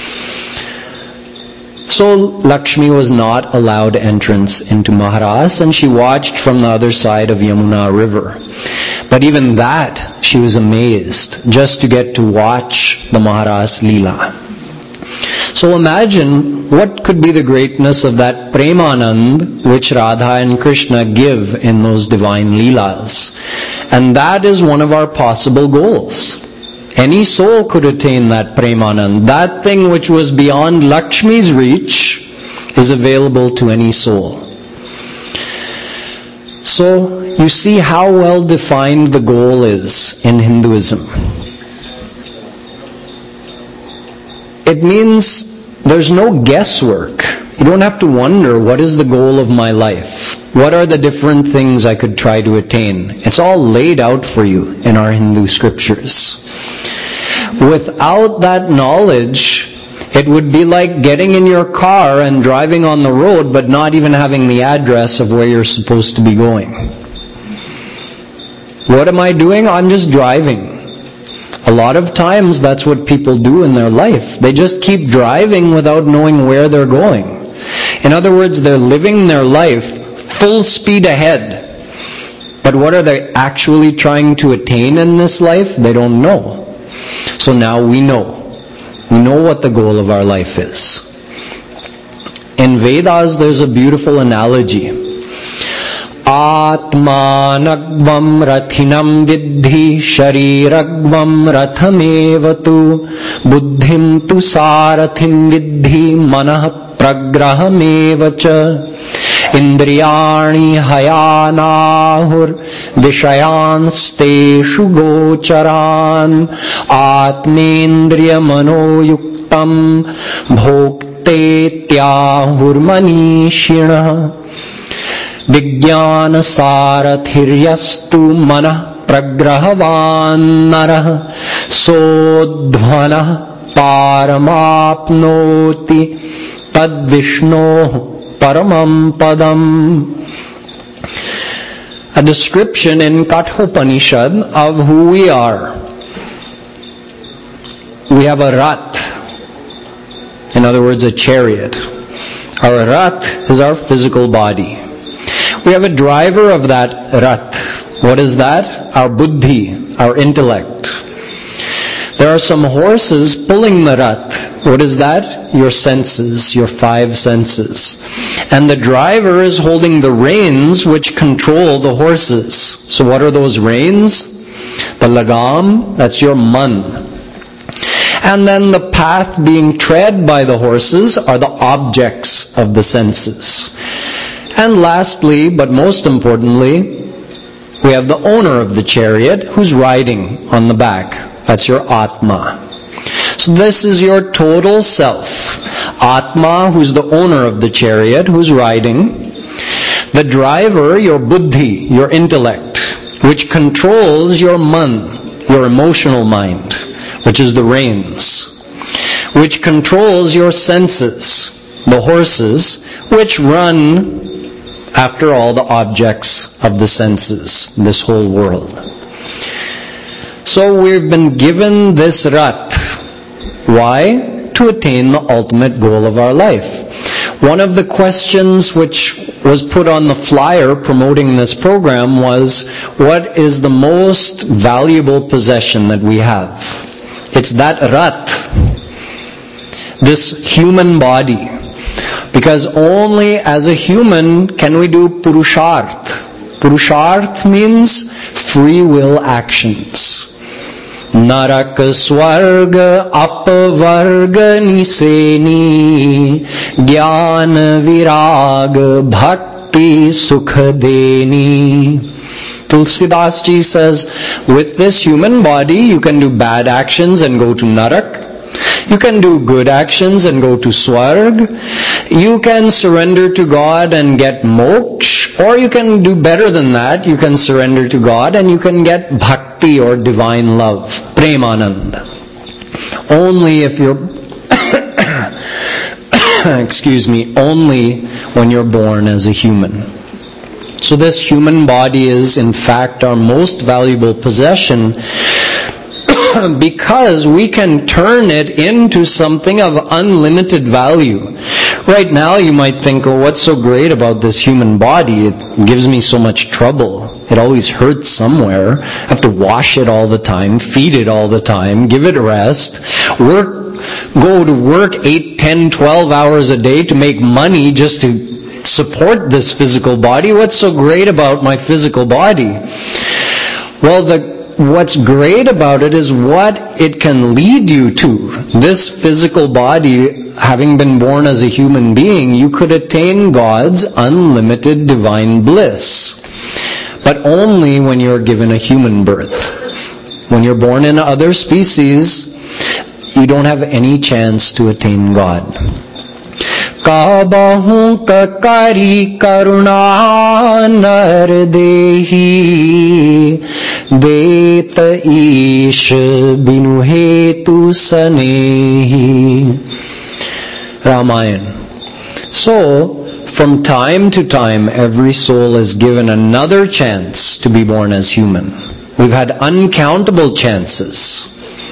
So Lakshmi was not allowed entrance into Maharas, and she watched from the other side of Yamuna river. But even that, she was amazed just to get to watch the Maharas Leela. So imagine what could be the greatness of that Premanand which Radha and Krishna give in those divine Leelas. And that is one of our possible goals. Any soul could attain that Premanand. That thing which was beyond Lakshmi's reach is available to any soul. So, you see how well defined the goal is in Hinduism. It means there's no guesswork. You don't have to wonder, what is the goal of my life? What are the different things I could try to attain? It's all laid out for you in our Hindu scriptures. Without that knowledge, it would be like getting in your car and driving on the road but not even having the address of where you're supposed to be going. What am I doing? I'm just driving. A lot of times that's what people do in their life. They just keep driving without knowing where they're going. In other words, they're living their life full speed ahead. But what are they actually trying to attain in this life? They don't know. So now we know. We know what the goal of our life is. In Vedas, there's a beautiful analogy. Atmanagvam rathinam vidhi shariragvam rathamevatu buddhim tu sarathim vidhi manah pragrahamevacha indriyani hayanahur vishayansteshu gocharan atmendriya manoyuktam bhokte tyahur manishina Vijnana sarathiyastu manah pragrahavan narah sodhvanah paramapnoti tad vishnoh paramam padam. A description in Kathopanishad of who we are. We have a rat. In other words, a chariot. Our rat is our physical body. We have a driver of that rath. What is that? Our buddhi, our intellect. There are some horses pulling the rath. What is that? Your senses, your five senses. And the driver is holding the reins which control the horses. So what are those reins? The lagam, that's your man. And then the path being tread by the horses are the objects of the senses. And lastly, but most importantly, we have the owner of the chariot who's riding on the back. That's your Atma. So this is your total self. Atma, who's the owner of the chariot, who's riding. The driver, your buddhi, your intellect, which controls your man, your emotional mind, which is the reins, which controls your senses, the horses, which run after all the objects of the senses, this whole world. So we've been given this rath. Why? To attain the ultimate goal of our life. One of the questions which was put on the flyer promoting this program was, what is the most valuable possession that we have? It's that rath, this human body. Because only as a human can we do purusharth. Purusharth means free will actions. Narak swarga apavarga niseni jnana viraga bhakti sukhadeni. Tulsidas Ji says, with this human body you can do bad actions and go to narak. You can do good actions and go to Swarg. You can surrender to God and get moksha. Or you can do better than that. You can surrender to God and you can get bhakti or divine love. Premanand. Only if you're... excuse me. Only when you're born as a human. So this human body is in fact our most valuable possession, because we can turn it into something of unlimited value. Right now you might think, oh, what's so great about this human body? It gives me so much trouble. It always hurts somewhere. I have to wash it all the time, feed it all the time, give it rest, work, go to work eight, ten, twelve hours a day to make money just to support this physical body. What's so great about my physical body? Well, the What's great about it is what it can lead you to. This physical body, having been born as a human being, you could attain God's unlimited divine bliss. but only when you're given a human birth. When you're born in other species, you don't have any chance to attain God. Kabahu kakari karuna nar dehi deta ish binu hetu sanehi. Ramayana. So, from time to time, every soul is given another chance to be born as human. We've had uncountable chances.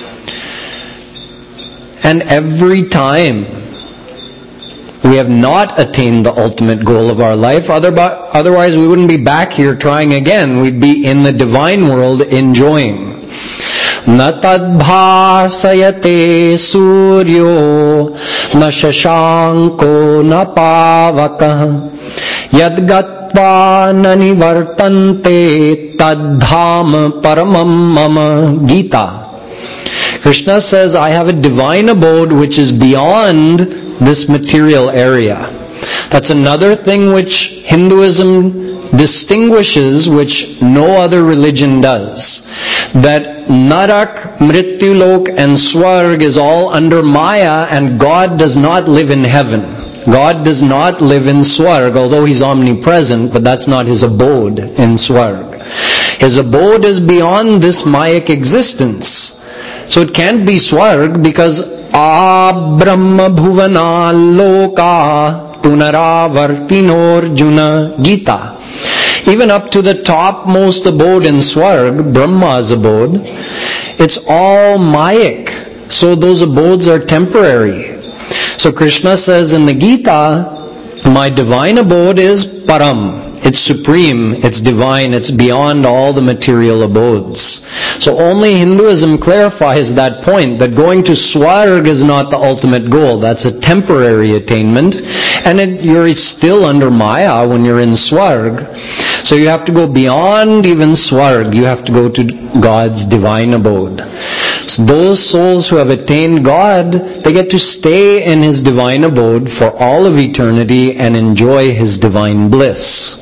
And every time we have not attained the ultimate goal of our life, otherwise we wouldn't be back here trying again. We'd be in the divine world enjoying. Na tadbhasayate suryo na shashanko na pavakah yadgatva na nivartante tadham paramam mama. Gita. Krishna says, I have a divine abode which is beyond this material area. That's another thing which Hinduism distinguishes, which no other religion does. That Narak, Mrityulok and Swarg is all under Maya, and God does not live in heaven. God does not live in Swarg, although He's omnipresent, but that's not His abode in Swarg. His abode is beyond this Mayic existence. So it can't be Swarg because A Brahma Bhuvana Loka Punaravartinorjuna. Gita. Even up to the topmost abode in Swarg, Brahma's abode, it's all Mayic. So those abodes are temporary. So Krishna says in the Gita, my divine abode is Param. It's supreme, it's divine, it's beyond all the material abodes. So only Hinduism clarifies that point, that going to Swarg is not the ultimate goal. That's a temporary attainment. And it, you're still under Maya when you're in Swarg. So you have to go beyond even Swarg. You have to go to God's divine abode. So those souls who have attained God, they get to stay in His divine abode for all of eternity and enjoy His divine bliss.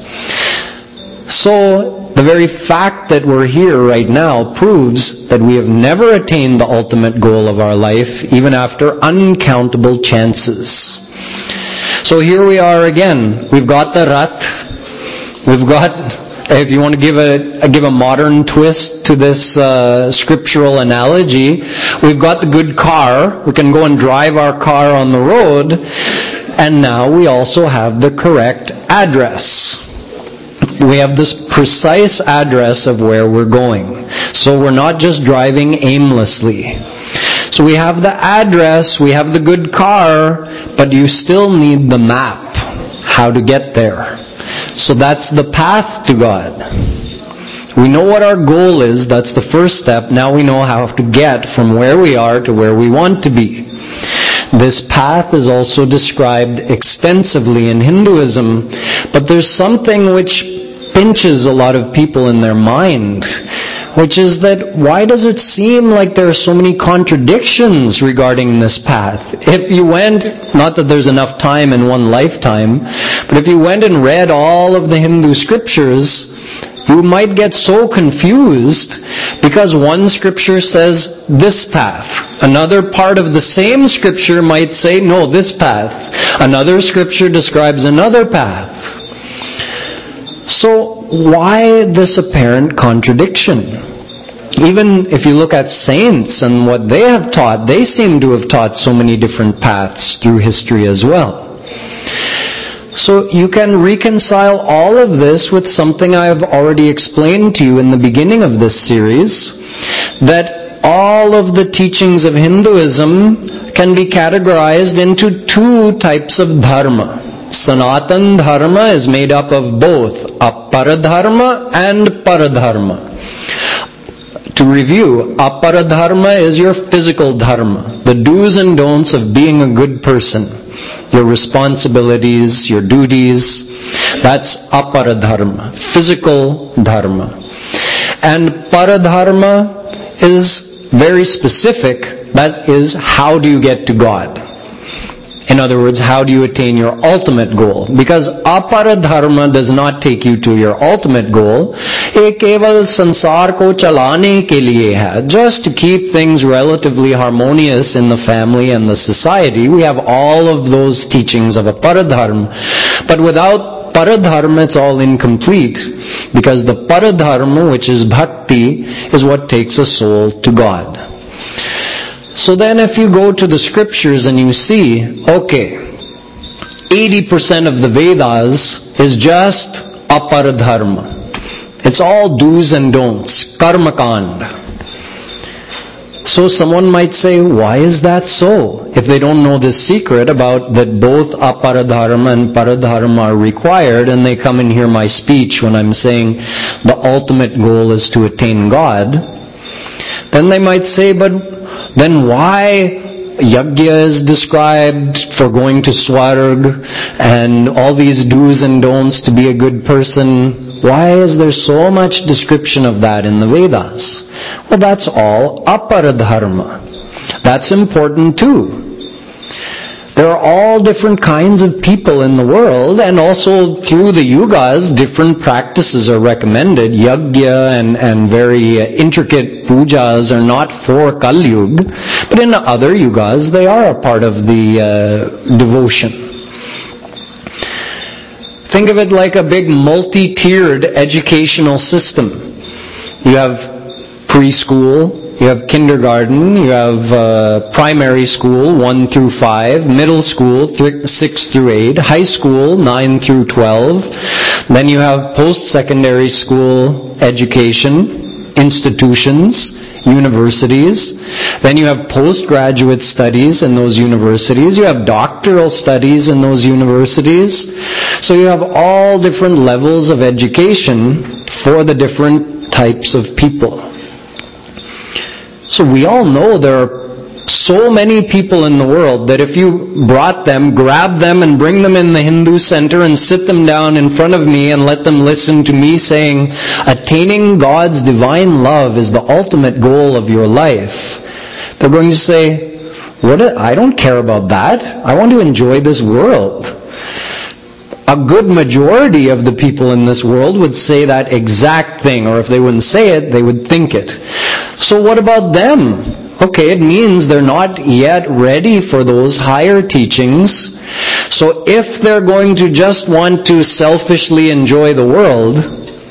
So, the very fact that we're here right now proves that we have never attained the ultimate goal of our life, even after uncountable chances. So here we are again. We've got the Rath. We've got, if you want to give a, give a modern twist to this uh, scriptural analogy, we've got the good car. We can go and drive our car on the road. And now we also have the correct address. We have this precise address of where we're going. So we're not just driving aimlessly. So we have the address, we have the good car, but you still need the map, how to get there. So that's the path to God. We know what our goal is, that's the first step. Now we know how to get from where we are to where we want to be. This path is also described extensively in Hinduism, but there's something which pinches a lot of people in their mind, which is that why does it seem like there are so many contradictions regarding this path? If you went, not that there's enough time in one lifetime, but if you went and read all of the Hindu scriptures, you might get so confused because one scripture says this path. Another part of the same scripture might say, no, this path. Another scripture describes another path. So why this apparent contradiction? Even if you look at saints and what they have taught, they seem to have taught so many different paths through history as well. So you can reconcile all of this with something I have already explained to you in the beginning of this series, that all of the teachings of Hinduism can be categorized into two types of dharma. Sanatan dharma is made up of both aparadharma and paradharma. To review, aparadharma is your physical dharma, the do's and don'ts of being a good person. Your responsibilities, your duties, that's aparadharma, physical dharma. And paradharma is very specific, that is, how do you get to God? In other words, how do you attain your ultimate goal? Because aparadharma does not take you to your ultimate goal. ये केवल संसार को चलाने के लिए है. Just to keep things relatively harmonious in the family and the society. We have all of those teachings of aparadharma. But without paradharma, it's all incomplete. Because the paradharma, which is bhakti, is what takes a soul to God. So then if you go to the scriptures and you see, okay, eighty percent of the Vedas is just aparadharma. It's all do's and don'ts, karmakand. So someone might say, why is that so? If they don't know this secret about that both aparadharma and paradharma are required, and they come and hear my speech when I'm saying the ultimate goal is to attain God, then they might say, but then why yajna is described for going to Swarg and all these do's and don'ts to be a good person? Why is there so much description of that in the Vedas? Well, that's all aparadharma. That's important too. There are all different kinds of people in the world, and also through the yugas, different practices are recommended. Yajna and, and very intricate pujas are not for Kali Yuga, but in other yugas they are a part of the uh, devotion. Think of it like a big multi-tiered educational system. You have preschool, you have kindergarten, you have uh, primary school, one through five, middle school, th- six through eight, high school, nine through twelve. Then you have post-secondary school education, institutions, universities. Then you have postgraduate studies in those universities. You have doctoral studies in those universities. So you have all different levels of education for the different types of people. So we all know there are so many people in the world that if you brought them, grabbed them and bring them in the Hindu center and sit them down in front of me and let them listen to me saying, attaining God's divine love is the ultimate goal of your life, they're going to say, what? I don't care about that. I want to enjoy this world. A good majority of the people in this world would say that exact thing, or if they wouldn't say it, they would think it. So what about them? Okay, it means they're not yet ready for those higher teachings. So if they're going to just want to selfishly enjoy the world,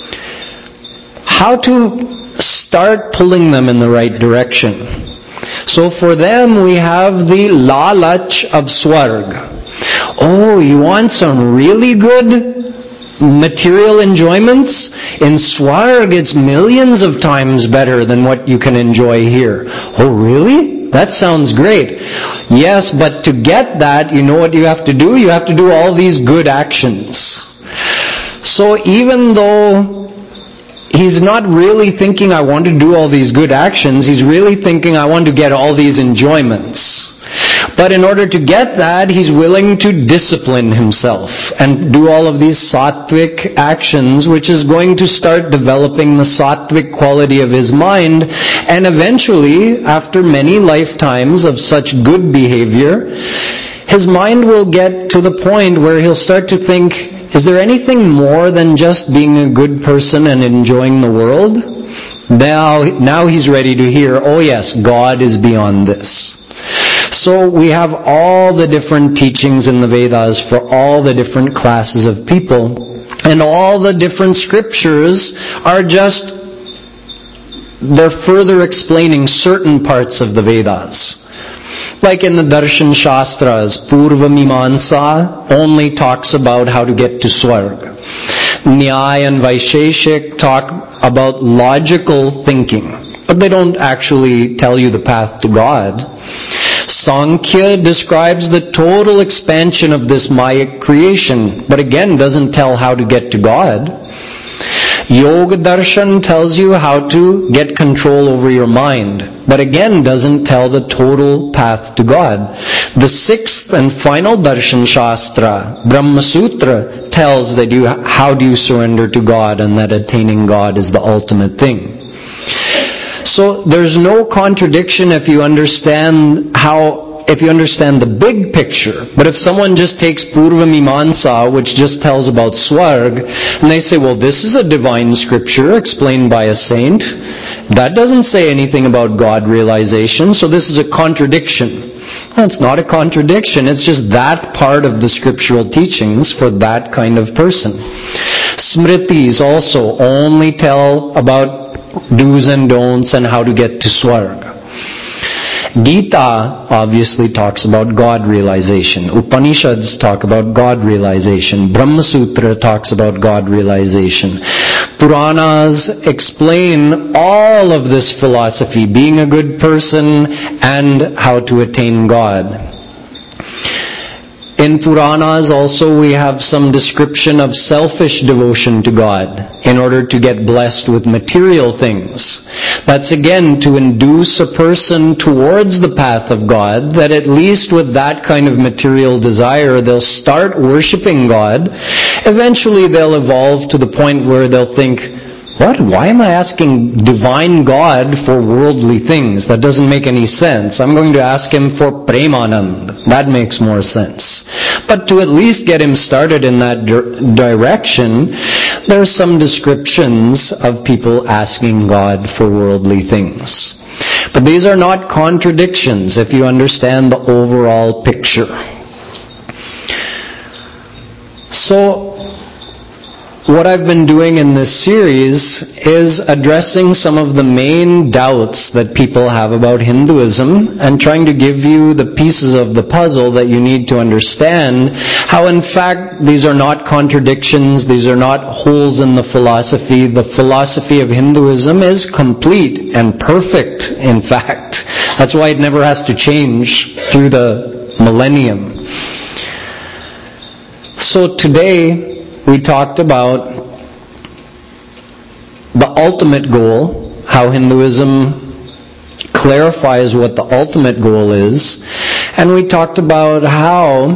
how to start pulling them in the right direction? So for them we have the lalach of Swarg. Oh, you want some really good material enjoyments? In Swarg it's millions of times better than what you can enjoy here. Oh, really? That sounds great. Yes, but to get that, you know what you have to do? You have to do all these good actions. So even though he's not really thinking, I want to do all these good actions, he's really thinking, I want to get all these enjoyments. But in order to get that, he's willing to discipline himself and do all of these sattvic actions, which is going to start developing the sattvic quality of his mind. And eventually, after many lifetimes of such good behavior, his mind will get to the point where he'll start to think, is there anything more than just being a good person and enjoying the world? Now, now he's ready to hear, oh yes, God is beyond this. So we have all the different teachings in the Vedas for all the different classes of people. And all the different scriptures are just, they're further explaining certain parts of the Vedas. Like in the Darshan Shastras, Purva Mimamsa only talks about how to get to Swarg. Nyaya and Vaisheshik talk about logical thinking, but they don't actually tell you the path to God. Sankhya describes the total expansion of this Maya creation, but again doesn't tell how to get to God. Yoga Darshan tells you how to get control over your mind, but again doesn't tell the total path to God. The sixth and final Darshan Shastra, Brahma Sutra, tells that you how do you surrender to God and that attaining God is the ultimate thing. So there's no contradiction if you understand how if you understand the big picture. But if someone just takes Purva Mimamsa, which just tells about Swarg, and they say, well, this is a divine scripture explained by a saint, that doesn't say anything about God realization, so this is a contradiction. Well, it's not a contradiction, it's just that part of the scriptural teachings for that kind of person. Smritis also only tell about do's and don'ts and how to get to Swarga. Gita obviously talks about God realization. Upanishads talk about God realization. Brahma Sutra talks about God realization. Puranas explain all of this philosophy, being a good person and how to attain God. In Puranas also we have some description of selfish devotion to God in order to get blessed with material things. That's again to induce a person towards the path of God, that at least with that kind of material desire they'll start worshiping God. Eventually they'll evolve to the point where they'll think, what? Why am I asking divine God for worldly things? That doesn't make any sense. I'm going to ask Him for Premanand. That makes more sense. But to at least get him started in that di- direction, there are some descriptions of people asking God for worldly things. But these are not contradictions if you understand the overall picture. So, what I've been doing in this series is addressing some of the main doubts that people have about Hinduism and trying to give you the pieces of the puzzle that you need to understand how in fact these are not contradictions, these are not holes in the philosophy. The philosophy of Hinduism is complete and perfect, in fact. That's why it never has to change through the millennium. So today, we talked about the ultimate goal, how Hinduism clarifies what the ultimate goal is, and we talked about how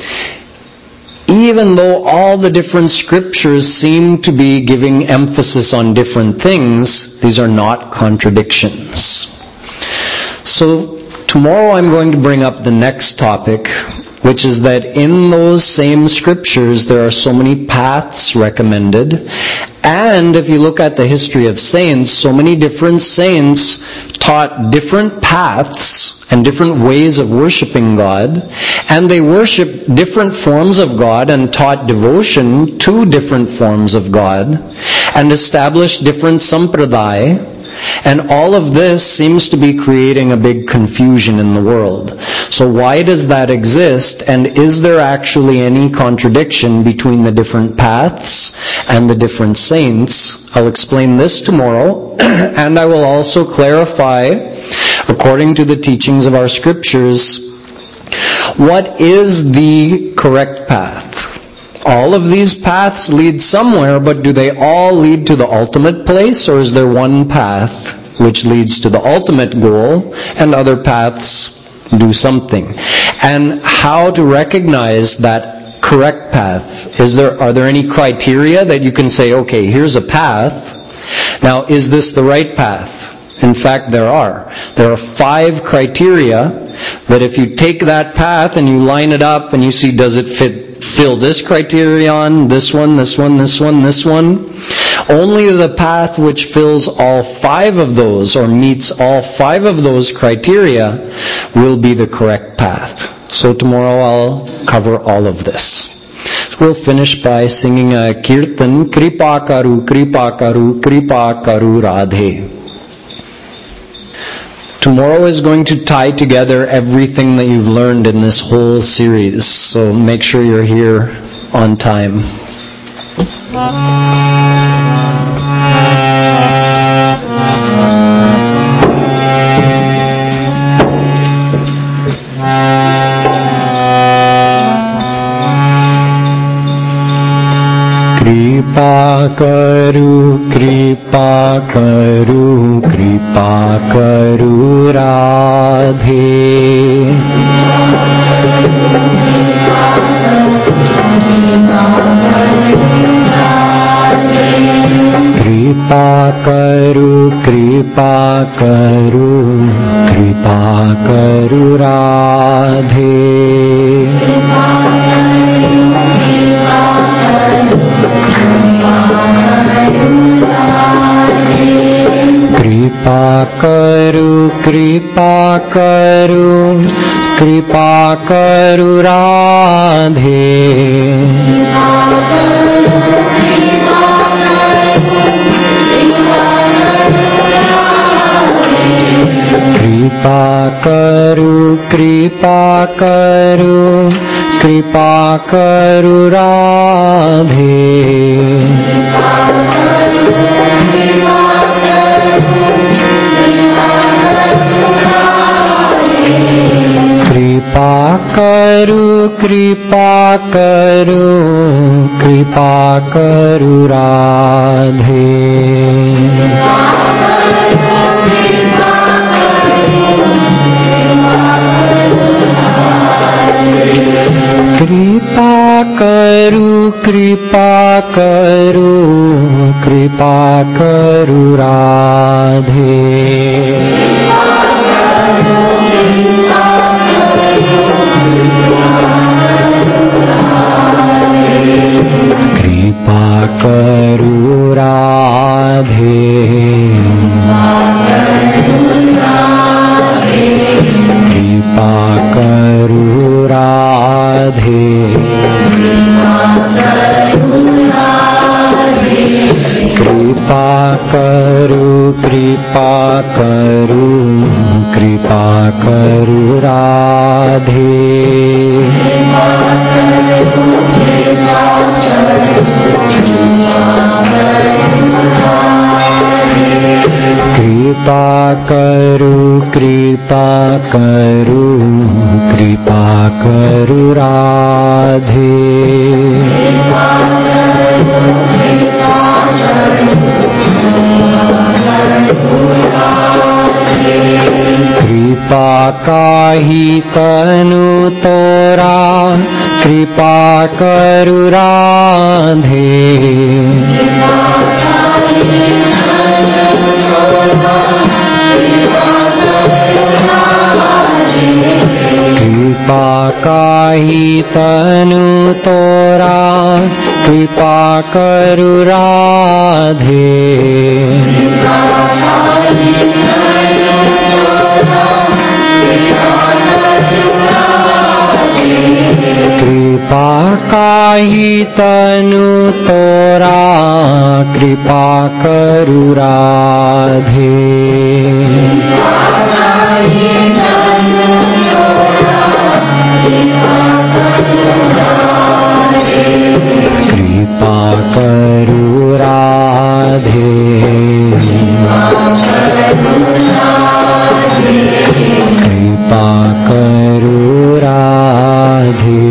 even though all the different scriptures seem to be giving emphasis on different things, these are not contradictions. So tomorrow I'm going to bring up the next topic, which is that in those same scriptures there are so many paths recommended, and if you look at the history of saints, so many different saints taught different paths and different ways of worshiping God, and they worshiped different forms of God and taught devotion to different forms of God and established different sampradaya. And all of this seems to be creating a big confusion in the world. So why does that exist? And is there actually any contradiction between the different paths and the different saints? I'll explain this tomorrow. And I will also clarify, according to the teachings of our scriptures, what is the correct path? All of these paths lead somewhere, but do they all lead to the ultimate place, or is there one path which leads to the ultimate goal and other paths do something? And how to recognize that correct path? Is there, are there any criteria that you can say, okay, here's a path. Now, is this the right path? In fact, there are. There are five criteria that if you take that path and you line it up and you see, does it fit fill this criterion, this one, this one, this one, this one. Only the path which fills all five of those or meets all five of those criteria will be the correct path. So tomorrow I'll cover all of this. We'll finish by singing a kirtan, Kripa Karu, Kripa Karu, Kripa Karu Radhe. Tomorrow is going to tie together everything that you've learned in this whole series, so make sure you're here on time. Kripa Karu, Kripa Karu, Kripa Karu Radhe. Kripa Karu, कृपा करु कृपा करु राधे। कृपा करु कृपा करु कृपा करु राधे। कृपा करु कृपा करु कृपा करु राधे। कृपा करु कृपा करु कृपा करु राधे। कृपा करु कृपा करु कृपा करु राधे। कृपा करु राधे। कृपा करु राधे। कृपा करु कृपा करु कृपा करु राधे। कृपा करु कृपा करु कृपा करु राधे। कृपा काहि तनु तोरा कृपा करु राधे। कृपा काहि तनु तोरा कृपा करु राधे। कृपा काहि तनु तोरा कृपा करु राधे। कृपा करु राधे। कृपा करु राधे।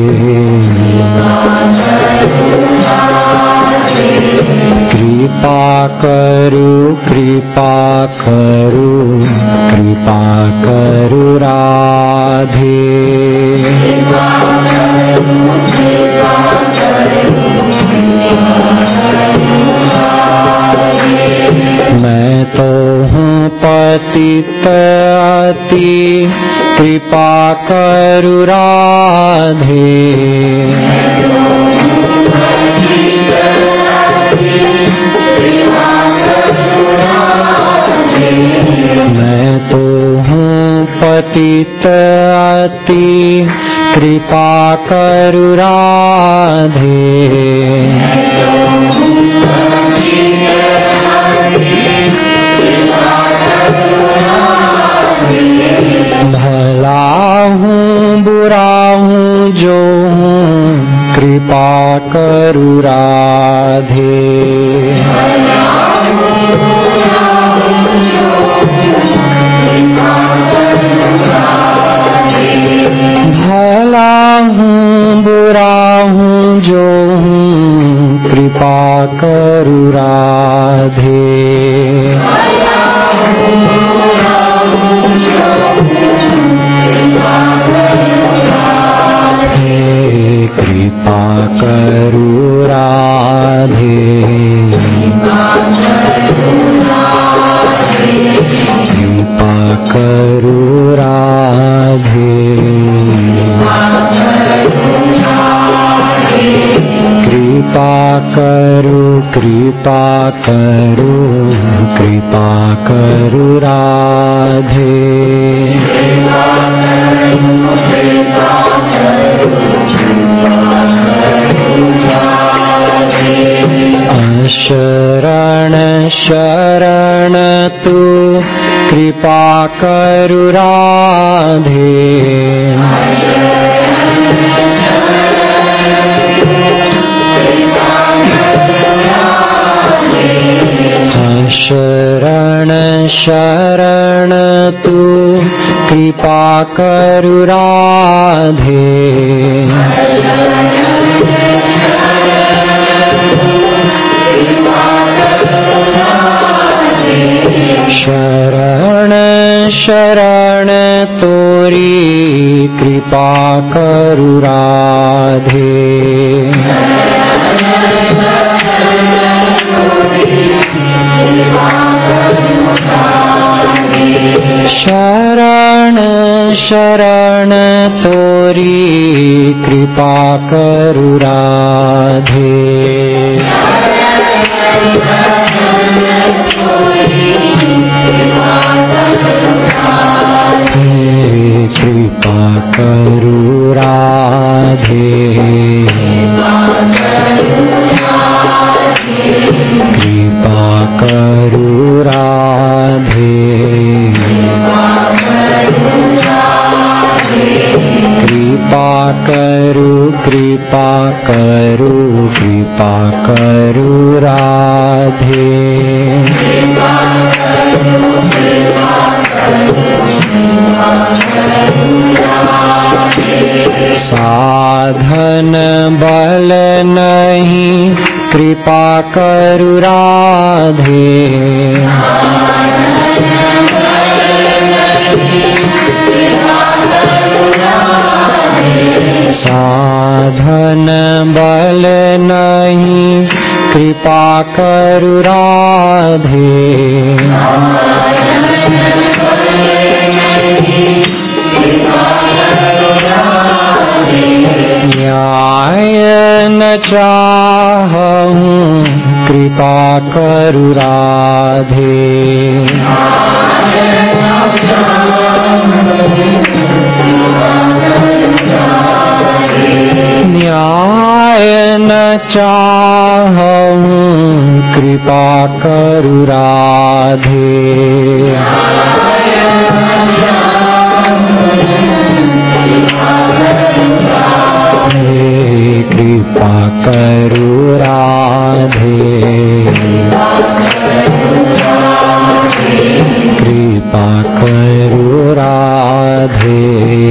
कृपा करु कृपा करु कृपा करु राधे। मैं तो हूँ पतित अति कृपा करु राधे। मैं तो हूँ पतित अति कृपा करु राधे। भला हूँ बुरा हूँ जो हूँ कृपा करु राधे। भला हूँ बुरा हूँ जो हूँ कृपा करु राधे। कृपा करु राधे। करो राधे, कृपा करो कृपा करो कृपा करो राधे, शरण शरण तू कृपा करो राधे, शरण शरण तू कृपा करो राधे, शरण शरण तोरी कृपा करो राधे, शरण शरण तोरी कृपा करो राधे, कृपा करो राधे, कृपा करो राधे, कृपा करो कृपा करो कृपा करो राधे, साधन बल नहीं कृपा करो राधे, साधन बल नहीं कृपा करो राधे, न्याय न चाहूं कृपा करो राधे, न्याय न चाहूं कृपा करो राधे, कृपा करो राधे, कृपा करो राधे,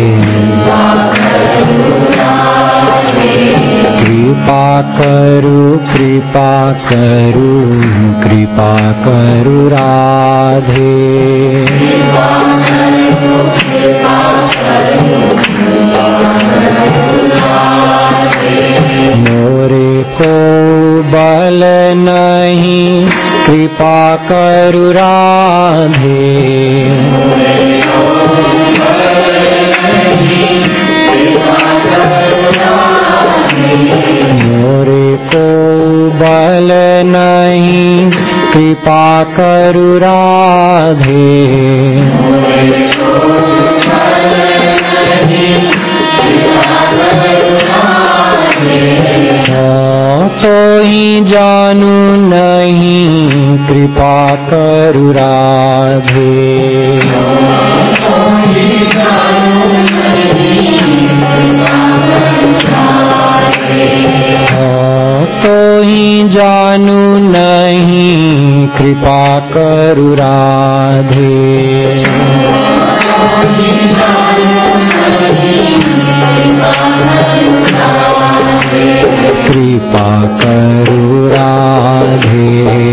कृपा करो कृपा करो कृपा करो राधे, मोरे को बल नहीं कृपा करो राधे, मोरे को बल नहीं कृपा करो राधे, तो ही जानू नहीं कृपा करो राधे, तो ही जानू नहीं कृपा करो राधे, कृपा करो राधे,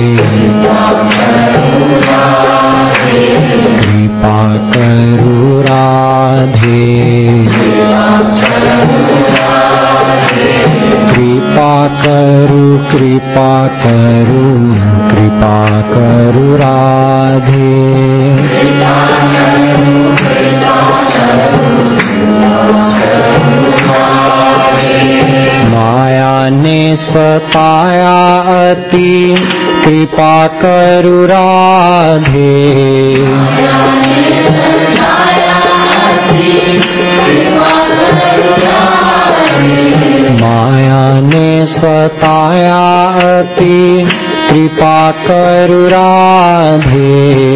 कृपा करो राधे, कृपा कृपा करु कृपा करु कृपा करु राधे। माया ने सताया अति कृपा करु राधे। माया ने सताया अति कृपा करु राधे।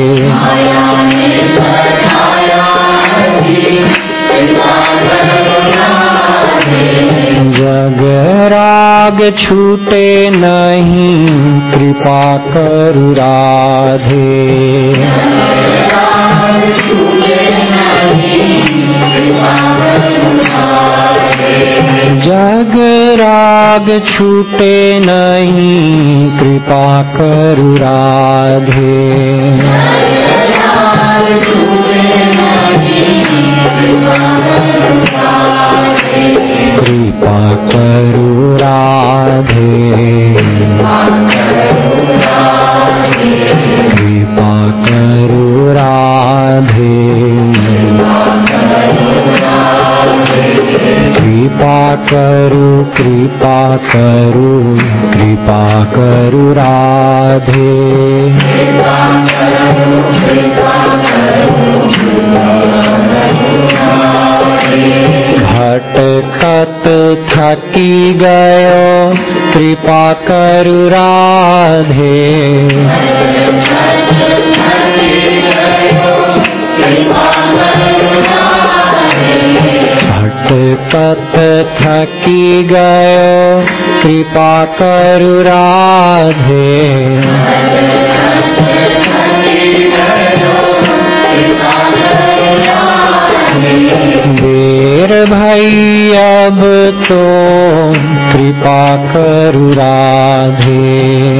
जग राग छूटे नहीं कृपा करु राधे। जग राग छूटे नहीं कृपा करु राधे। कृपा करु राधे। कृपा करु राधे। कृपा करु कृपा करु कृपा करु राधे। भटकत थकी गयो कृपा करु राधे। भटकत थकी गयो कृपा करु राधे। देर भई अब तो कृपा करु राधे।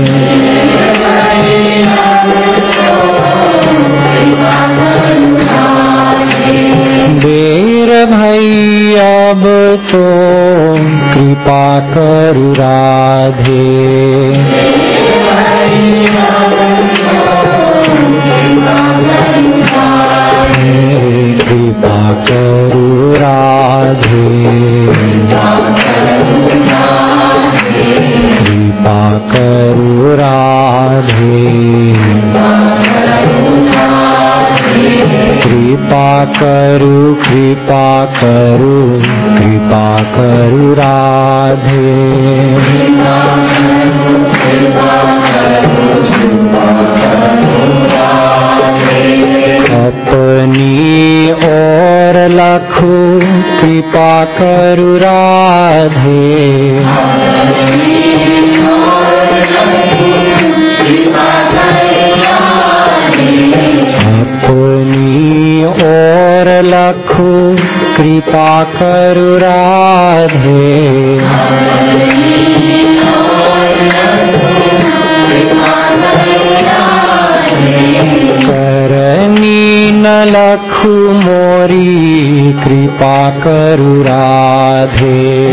देर भई अब तो कृपा करु राधे। कृपा करु राधे। कृपा करु राधे। कृपा करु कृपा करु कृपा करु राधे। अपनी ओर लखू कृपा करु राधे। अपनी ओर लखू कृपा करु राधे। करनी न लखू मोरी कृपा करु राधे।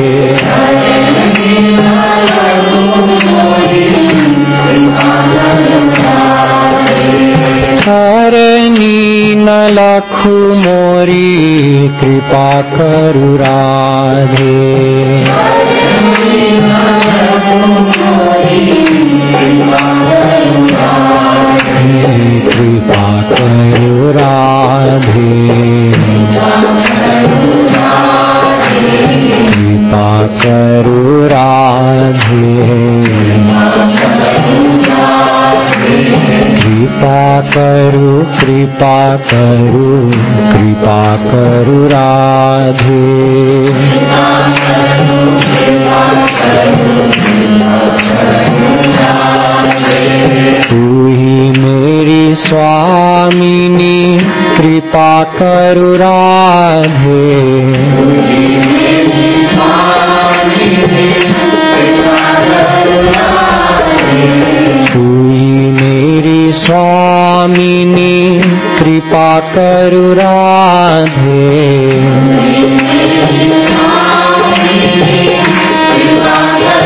करनी न लखू मोरी कृपा करु राधे। कृपा करु राधे। कृपा करु राधे। कृपा करु कृपा करु कृपा करु राधे। तू ही मेरी स्वामिनी कृपा करु राधे। तू ही मेरी स्वामिनी कृपा करु राधे।